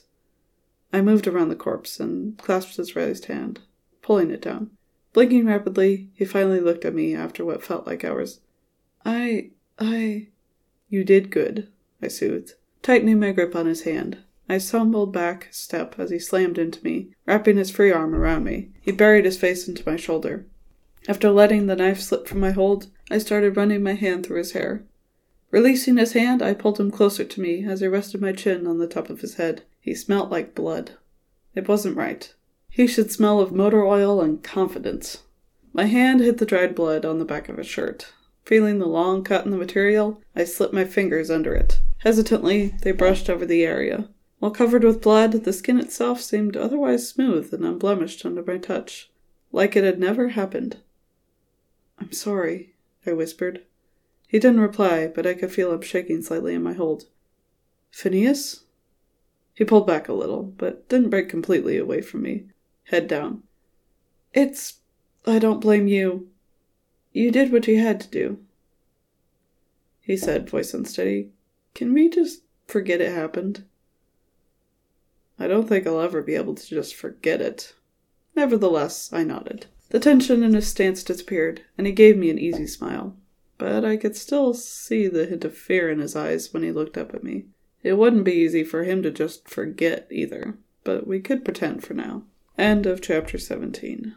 [SPEAKER 1] I moved around the corpse and clasped his raised hand, pulling it down. Blinking rapidly, he finally looked at me after what felt like hours. I... I... You did good, I soothed, tightening my grip on his hand. I stumbled back a step as he slammed into me, wrapping his free arm around me. He buried his face into my shoulder. After letting the knife slip from my hold, I started running my hand through his hair. Releasing his hand, I pulled him closer to me as I rested my chin on the top of his head. He smelt like blood. It wasn't right. He should smell of motor oil and confidence. My hand hit the dried blood on the back of his shirt. Feeling the long cut in the material, I slipped my fingers under it. Hesitantly, they brushed over the area. While covered with blood, the skin itself seemed otherwise smooth and unblemished under my touch, like it had never happened. "I'm sorry," I whispered. He didn't reply, but I could feel him shaking slightly in my hold. "Phineas?" He pulled back a little, but didn't break completely away from me, head down. It's... I don't blame you. You did what you had to do," he said, voice unsteady. "Can we just forget it happened?" I don't think I'll ever be able to just forget it. Nevertheless, I nodded. The tension in his stance disappeared, and he gave me an easy smile. But I could still see the hint of fear in his eyes when he looked up at me. It wouldn't be easy for him to just forget either, but we could pretend for now. End of chapter seventeen.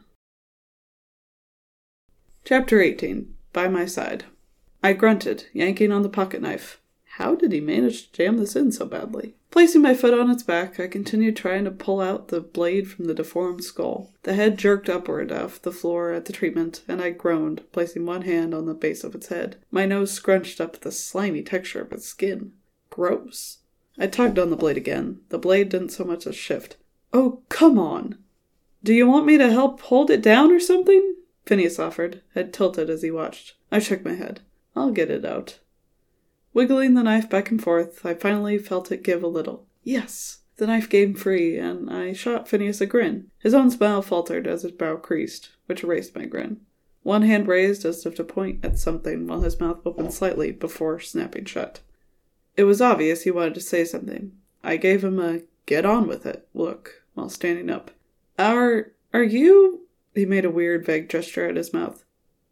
[SPEAKER 1] Chapter eighteen. By my side. I grunted, yanking on the pocket knife. How did he manage to jam this in so badly? Placing my foot on its back, I continued trying to pull out the blade from the deformed skull. The head jerked upward off the floor at the treatment, and I groaned, placing one hand on the base of its head. My nose scrunched up at the slimy texture of its skin. Gross. I tugged on the blade again. The blade didn't so much as shift. "Oh, come on! Do you want me to help hold it down or something?" Phineas offered, head tilted as he watched. I shook my head. "I'll get it out." Wiggling the knife back and forth, I finally felt it give a little. Yes! The knife came free, and I shot Phineas a grin. His own smile faltered as his brow creased, which erased my grin. One hand raised as if to point at something while his mouth opened slightly before snapping shut. It was obvious he wanted to say something. I gave him a get on with it look while standing up. Are... are you... He made a weird, vague gesture at his mouth.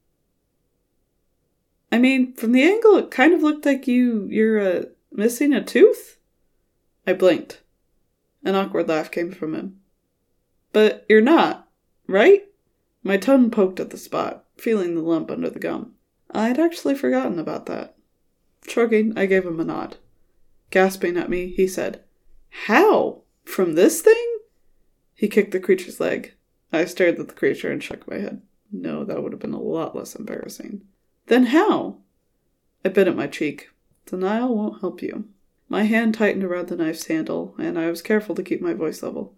[SPEAKER 1] I mean, from the angle it kind of looked like you... you're, uh, missing a tooth? I blinked. An awkward laugh came from him. But you're not, right? My tongue poked at the spot, feeling the lump under the gum. I'd actually forgotten about that. Shrugging, I gave him a nod. Gasping at me, he said, "How? From this thing?" He kicked the creature's leg. I stared at the creature and shook my head. No, that would have been a lot less embarrassing. "Then how?" I bit at my cheek. Denial won't help you. My hand tightened around the knife's handle, and I was careful to keep my voice level.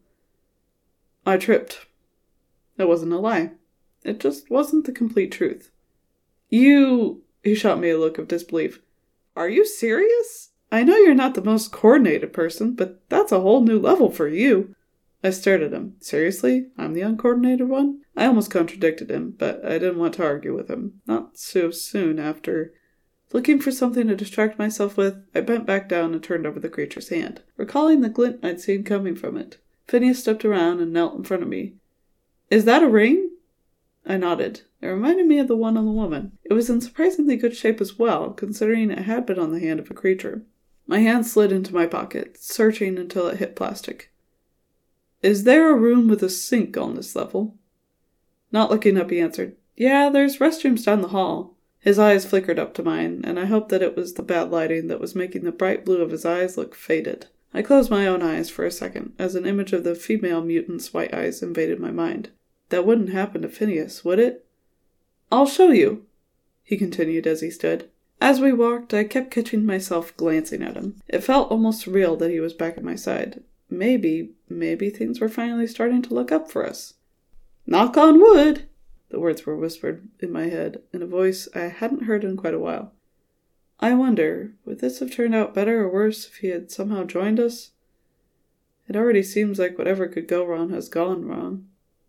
[SPEAKER 1] I tripped. It wasn't a lie. It just wasn't the complete truth. You... He shot me a look of disbelief. Are you serious? I know you're not the most coordinated person, but that's a whole new level for you. I stared at him. Seriously? I'm the uncoordinated one? I almost contradicted him, but I didn't want to argue with him. Not so soon after. Looking for something to distract myself with, I bent back down and turned over the creature's hand, recalling the glint I'd seen coming from it. Phineas stepped around and knelt in front of me. Is that a ring? I nodded. It reminded me of the one on the woman. It was in surprisingly good shape as well, considering it had been on the hand of a creature. My hand slid into my pocket, searching until it hit plastic. Is there a room with a sink on this level? Not looking up, he answered. Yeah, there's restrooms down the hall. His eyes flickered up to mine, and I hoped that it was the bad lighting that was making the bright blue of his eyes look faded. I closed my own eyes for a second, as an image of the female mutant's white eyes invaded my mind. That wouldn't happen to Phineas, would it? I'll show you, he continued as he stood. As we walked, I kept catching myself glancing at him. It felt almost surreal that he was back at my side. Maybe, maybe things were finally starting to look up for us. Knock on wood! The words were whispered in my head, in a voice I hadn't heard in quite a while. I wonder, would this have turned out better or worse if he had somehow joined us? It already seems like whatever could go wrong has gone wrong.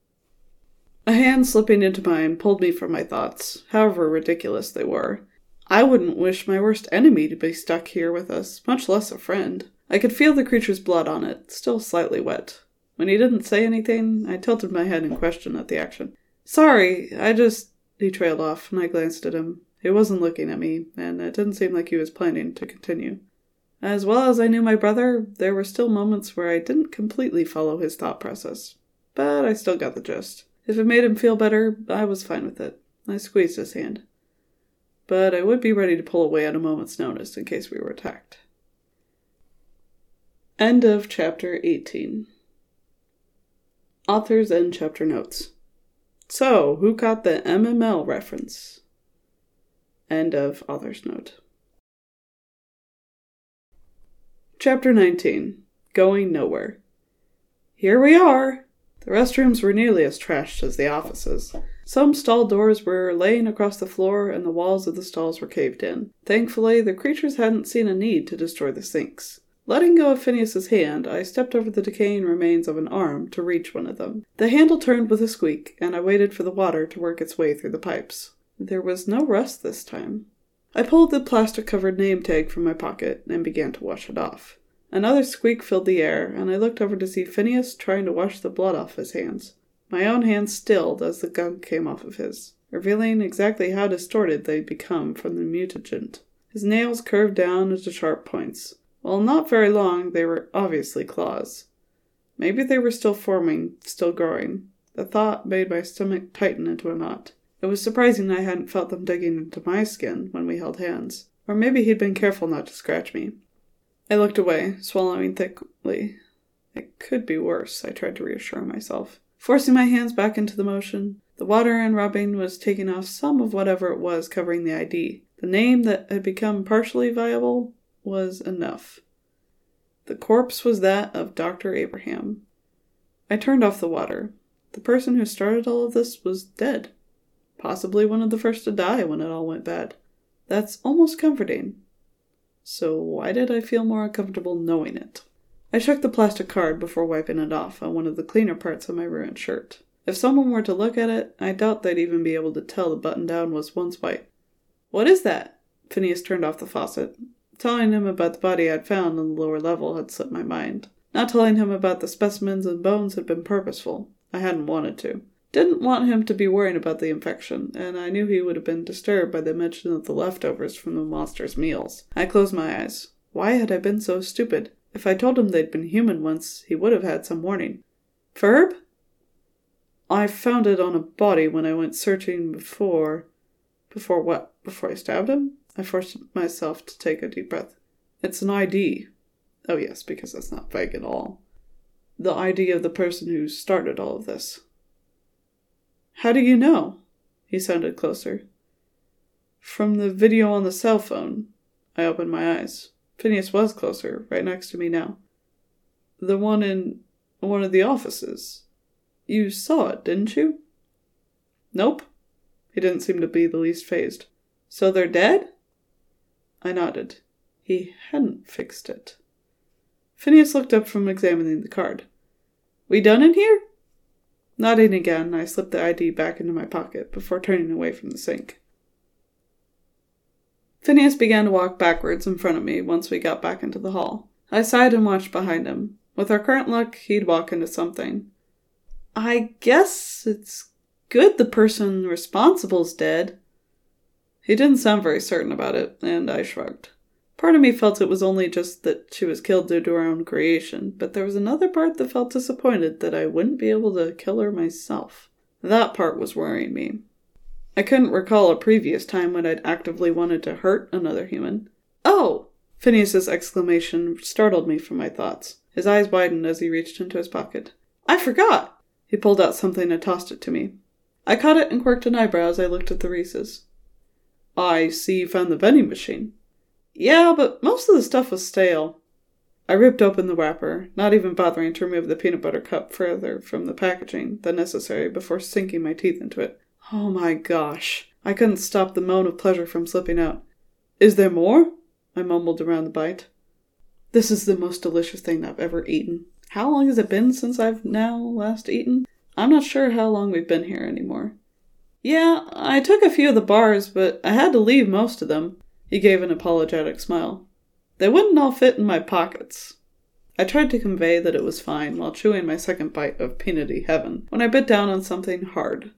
[SPEAKER 1] A hand slipping into mine pulled me from my thoughts, however ridiculous they were. I wouldn't wish my worst enemy to be stuck here with us, much less a friend. I could feel the creature's blood on it, still slightly wet. When he didn't say anything, I tilted my head in question at the action. Sorry, I just... He trailed off, and I glanced at him. He wasn't looking at me, and it didn't seem like he was planning to continue. As well as I knew my brother, there were still moments where I didn't completely follow his thought process. But I still got the gist. If it made him feel better, I was fine with it. I squeezed his hand. But I would be ready to pull away at a moment's notice in case we were attacked. End of chapter eighteen. Author's end chapter notes. So, who caught the M M L reference? End of author's note. Chapter nineteen. Going Nowhere. Here we are! The restrooms were nearly as trashed as the offices. Some stall doors were laying across the floor, and the walls of the stalls were caved in. Thankfully, the creatures hadn't seen a need to destroy the sinks. Letting go of Phineas's hand, I stepped over the decaying remains of an arm to reach one of them. The handle turned with a squeak, and I waited for the water to work its way through the pipes. There was no rust this time. I pulled the plastic-covered name tag from my pocket and began to wash it off. Another squeak filled the air, and I looked over to see Phineas trying to wash the blood off his hands. My own hands stilled as the gunk came off of his, revealing exactly how distorted they'd become from the mutagen. His nails curved down into sharp points. While not very long, they were obviously claws. Maybe they were still forming, still growing. The thought made my stomach tighten into a knot. It was surprising I hadn't felt them digging into my skin when we held hands. Or maybe he'd been careful not to scratch me. I looked away, swallowing thickly. It could be worse, I tried to reassure myself. Forcing my hands back into the motion, the water and rubbing was taking off some of whatever it was covering the I D. The name that had become partially viable was enough. The corpse was that of Doctor Abraham. I turned off the water. The person who started all of this was dead. Possibly one of the first to die when it all went bad. That's almost comforting. So why did I feel more uncomfortable knowing it? I shook the plastic card before wiping it off on one of the cleaner parts of my ruined shirt. If someone were to look at it, I doubt they'd even be able to tell the button-down was once white. What is that? Phineas turned off the faucet. Telling him about the body I'd found on the lower level had slipped my mind. Not telling him about the specimens and bones had been purposeful. I hadn't wanted to. Didn't want him to be worrying about the infection, and I knew he would have been disturbed by the mention of the leftovers from the monster's meals. I closed my eyes. Why had I been so stupid? If I told him they'd been human once, he would have had some warning. Ferb? I found it on a body when I went searching before... Before what? Before I stabbed him? I forced myself to take a deep breath. It's an I D. Oh yes, because that's not vague at all. The I D of the person who started all of this. How do you know? He sounded closer. From the video on the cell phone. I opened my eyes. Phineas was closer, right next to me now. The one in one of the offices. You saw it, didn't you? Nope. He didn't seem to be the least fazed. So they're dead? I nodded. He hadn't fixed it. Phineas looked up from examining the card. We done in here? Nodding again, I slipped the I D back into my pocket before turning away from the sink. Phineas began to walk backwards in front of me once we got back into the hall. I sighed and watched behind him. With our current luck, he'd walk into something. I guess it's good the person responsible's dead. He didn't sound very certain about it, and I shrugged. Part of me felt it was only just that she was killed due to her own creation, but there was another part that felt disappointed that I wouldn't be able to kill her myself. That part was worrying me. I couldn't recall a previous time when I'd actively wanted to hurt another human. Oh! Phineas's exclamation startled me from my thoughts. His eyes widened as he reached into his pocket. I forgot! He pulled out something and tossed it to me. I caught it and quirked an eyebrow as I looked at the Reeses. I see you found the vending machine. Yeah, but most of the stuff was stale. I ripped open the wrapper, not even bothering to remove the peanut butter cup further from the packaging than necessary before sinking my teeth into it. Oh my gosh. I couldn't stop the moan of pleasure from slipping out. Is there more? I mumbled around the bite. This is the most delicious thing I've ever eaten. How long has it been since I've now last eaten? I'm not sure how long we've been here anymore. Yeah, I took a few of the bars, but I had to leave most of them. He gave an apologetic smile. They wouldn't all fit in my pockets. I tried to convey that it was fine while chewing my second bite of peanutty heaven when I bit down on something hard.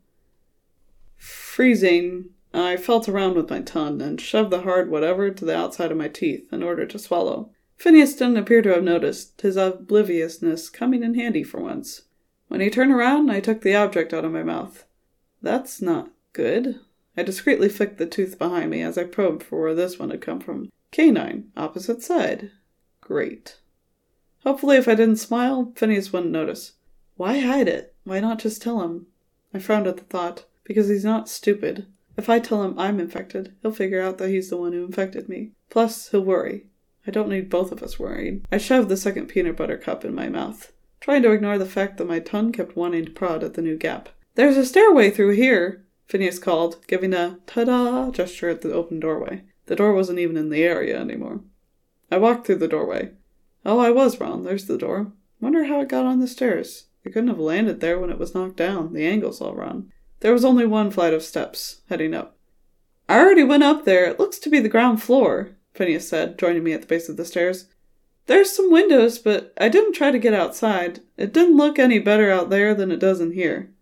[SPEAKER 1] Freezing, I felt around with my tongue and shoved the hard whatever to the outside of my teeth in order to swallow. Phineas didn't appear to have noticed, his obliviousness coming in handy for once. When he turned around, I took the object out of my mouth. That's not good. I discreetly flicked the tooth behind me as I probed for where this one had come from. Canine, opposite side. Great. Hopefully if I didn't smile, Phineas wouldn't notice. Why hide it? Why not just tell him? I frowned at the thought. Because he's not stupid. If I tell him I'm infected, he'll figure out that he's the one who infected me. Plus, he'll worry. I don't need both of us worrying. I shoved the second peanut butter cup in my mouth, trying to ignore the fact that my tongue kept wanting to prod at the new gap. There's a stairway through here, Phineas called, giving a ta-da gesture at the open doorway. The door wasn't even in the area anymore. I walked through the doorway. Oh, I was wrong. There's the door. Wonder how it got on the stairs. It couldn't have landed there when it was knocked down. The angle's all wrong. There was only one flight of steps, heading up. I already went up there. It looks to be the ground floor, Phineas said, joining me at the base of the stairs. There's some windows, but I didn't try to get outside. It didn't look any better out there than it does in here.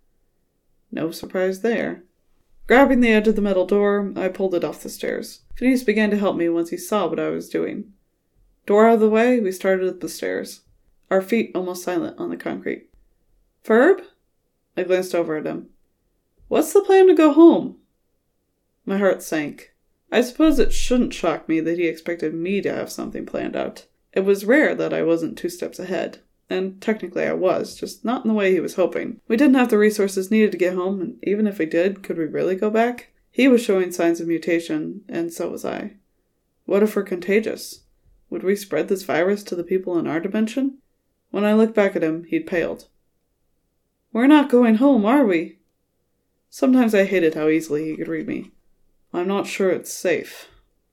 [SPEAKER 1] No surprise there. Grabbing the edge of the metal door, I pulled it off the stairs. Phineas began to help me once he saw what I was doing. Door out of the way, we started up the stairs, our feet almost silent on the concrete. Ferb? I glanced over at him. What's the plan to go home? My heart sank. I suppose it shouldn't shock me that he expected me to have something planned out. It was rare that I wasn't two steps ahead, and technically I was, just not in the way he was hoping. We didn't have the resources needed to get home, and even if we did, could we really go back? He was showing signs of mutation, and so was I. What if we're contagious? Would we spread this virus to the people in our dimension? When I looked back at him, he'd paled. We're not going home, are we? Sometimes I hated how easily he could read me. I'm not sure it's safe.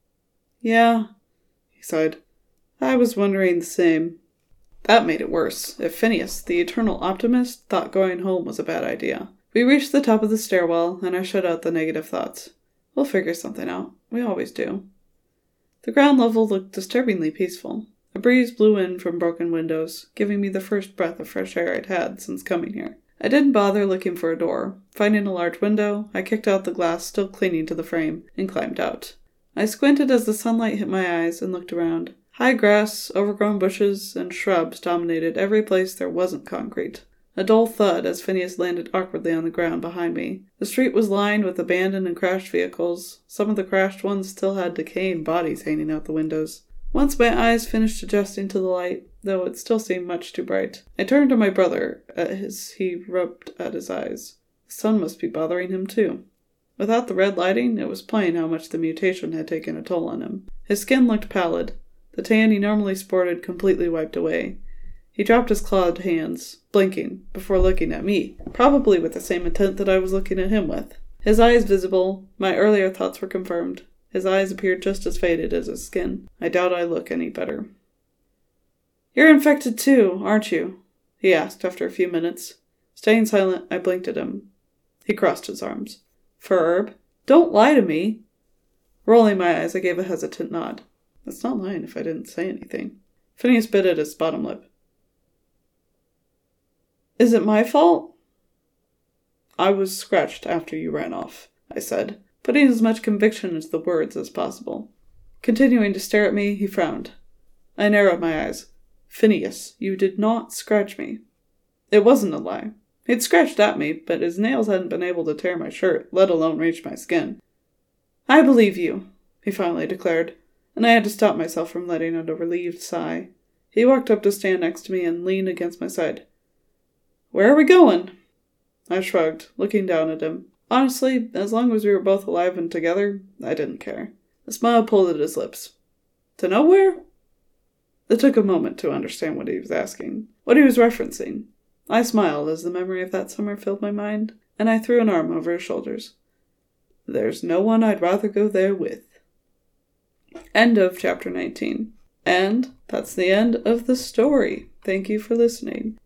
[SPEAKER 1] Yeah, he sighed. I was wondering the same. That made it worse, if Phineas, the eternal optimist, thought going home was a bad idea. We reached the top of the stairwell, and I shut out the negative thoughts. We'll figure something out. We always do. The ground level looked disturbingly peaceful. A breeze blew in from broken windows, giving me the first breath of fresh air I'd had since coming here. I didn't bother looking for a door. Finding a large window, I kicked out the glass still clinging to the frame and climbed out. I squinted as the sunlight hit my eyes and looked around. High grass, overgrown bushes, and shrubs dominated every place there wasn't concrete. A dull thud as Phineas landed awkwardly on the ground behind me. The street was lined with abandoned and crashed vehicles. Some of the crashed ones still had decaying bodies hanging out the windows. Once my eyes finished adjusting to the light, though it still seemed much too bright, I turned to my brother as he rubbed at his eyes. The sun must be bothering him too. Without the red lighting, it was plain how much the mutation had taken a toll on him. His skin looked pallid. The tan he normally sported completely wiped away. He dropped his clawed hands, blinking, before looking at me, probably with the same intent that I was looking at him with. His eyes visible, my earlier thoughts were confirmed. His eyes appeared just as faded as his skin. I doubt I look any better. "You're infected too, aren't you?" he asked after a few minutes. Staying silent, I blinked at him. He crossed his arms. "Ferb, don't lie to me." Rolling my eyes, I gave a hesitant nod. That's not lying if I didn't say anything. Phineas bit at his bottom lip. "Is it my fault?" "I was scratched after you ran off," I said, putting as much conviction into the words as possible. Continuing to stare at me, he frowned. I narrowed my eyes. "Phineas, you did not scratch me." It wasn't a lie. He'd scratched at me, but his nails hadn't been able to tear my shirt, let alone reach my skin. "I believe you," he finally declared, and I had to stop myself from letting out a relieved sigh. He walked up to stand next to me and lean against my side. "Where are we going?" I shrugged, looking down at him. Honestly, as long as we were both alive and together, I didn't care. A smile pulled at his lips. "To nowhere?" It took a moment to understand what he was asking, what he was referencing. I smiled as the memory of that summer filled my mind, and I threw an arm over his shoulders. "There's no one I'd rather go there with." End of chapter nineteen. And that's the end of the story. Thank you for listening.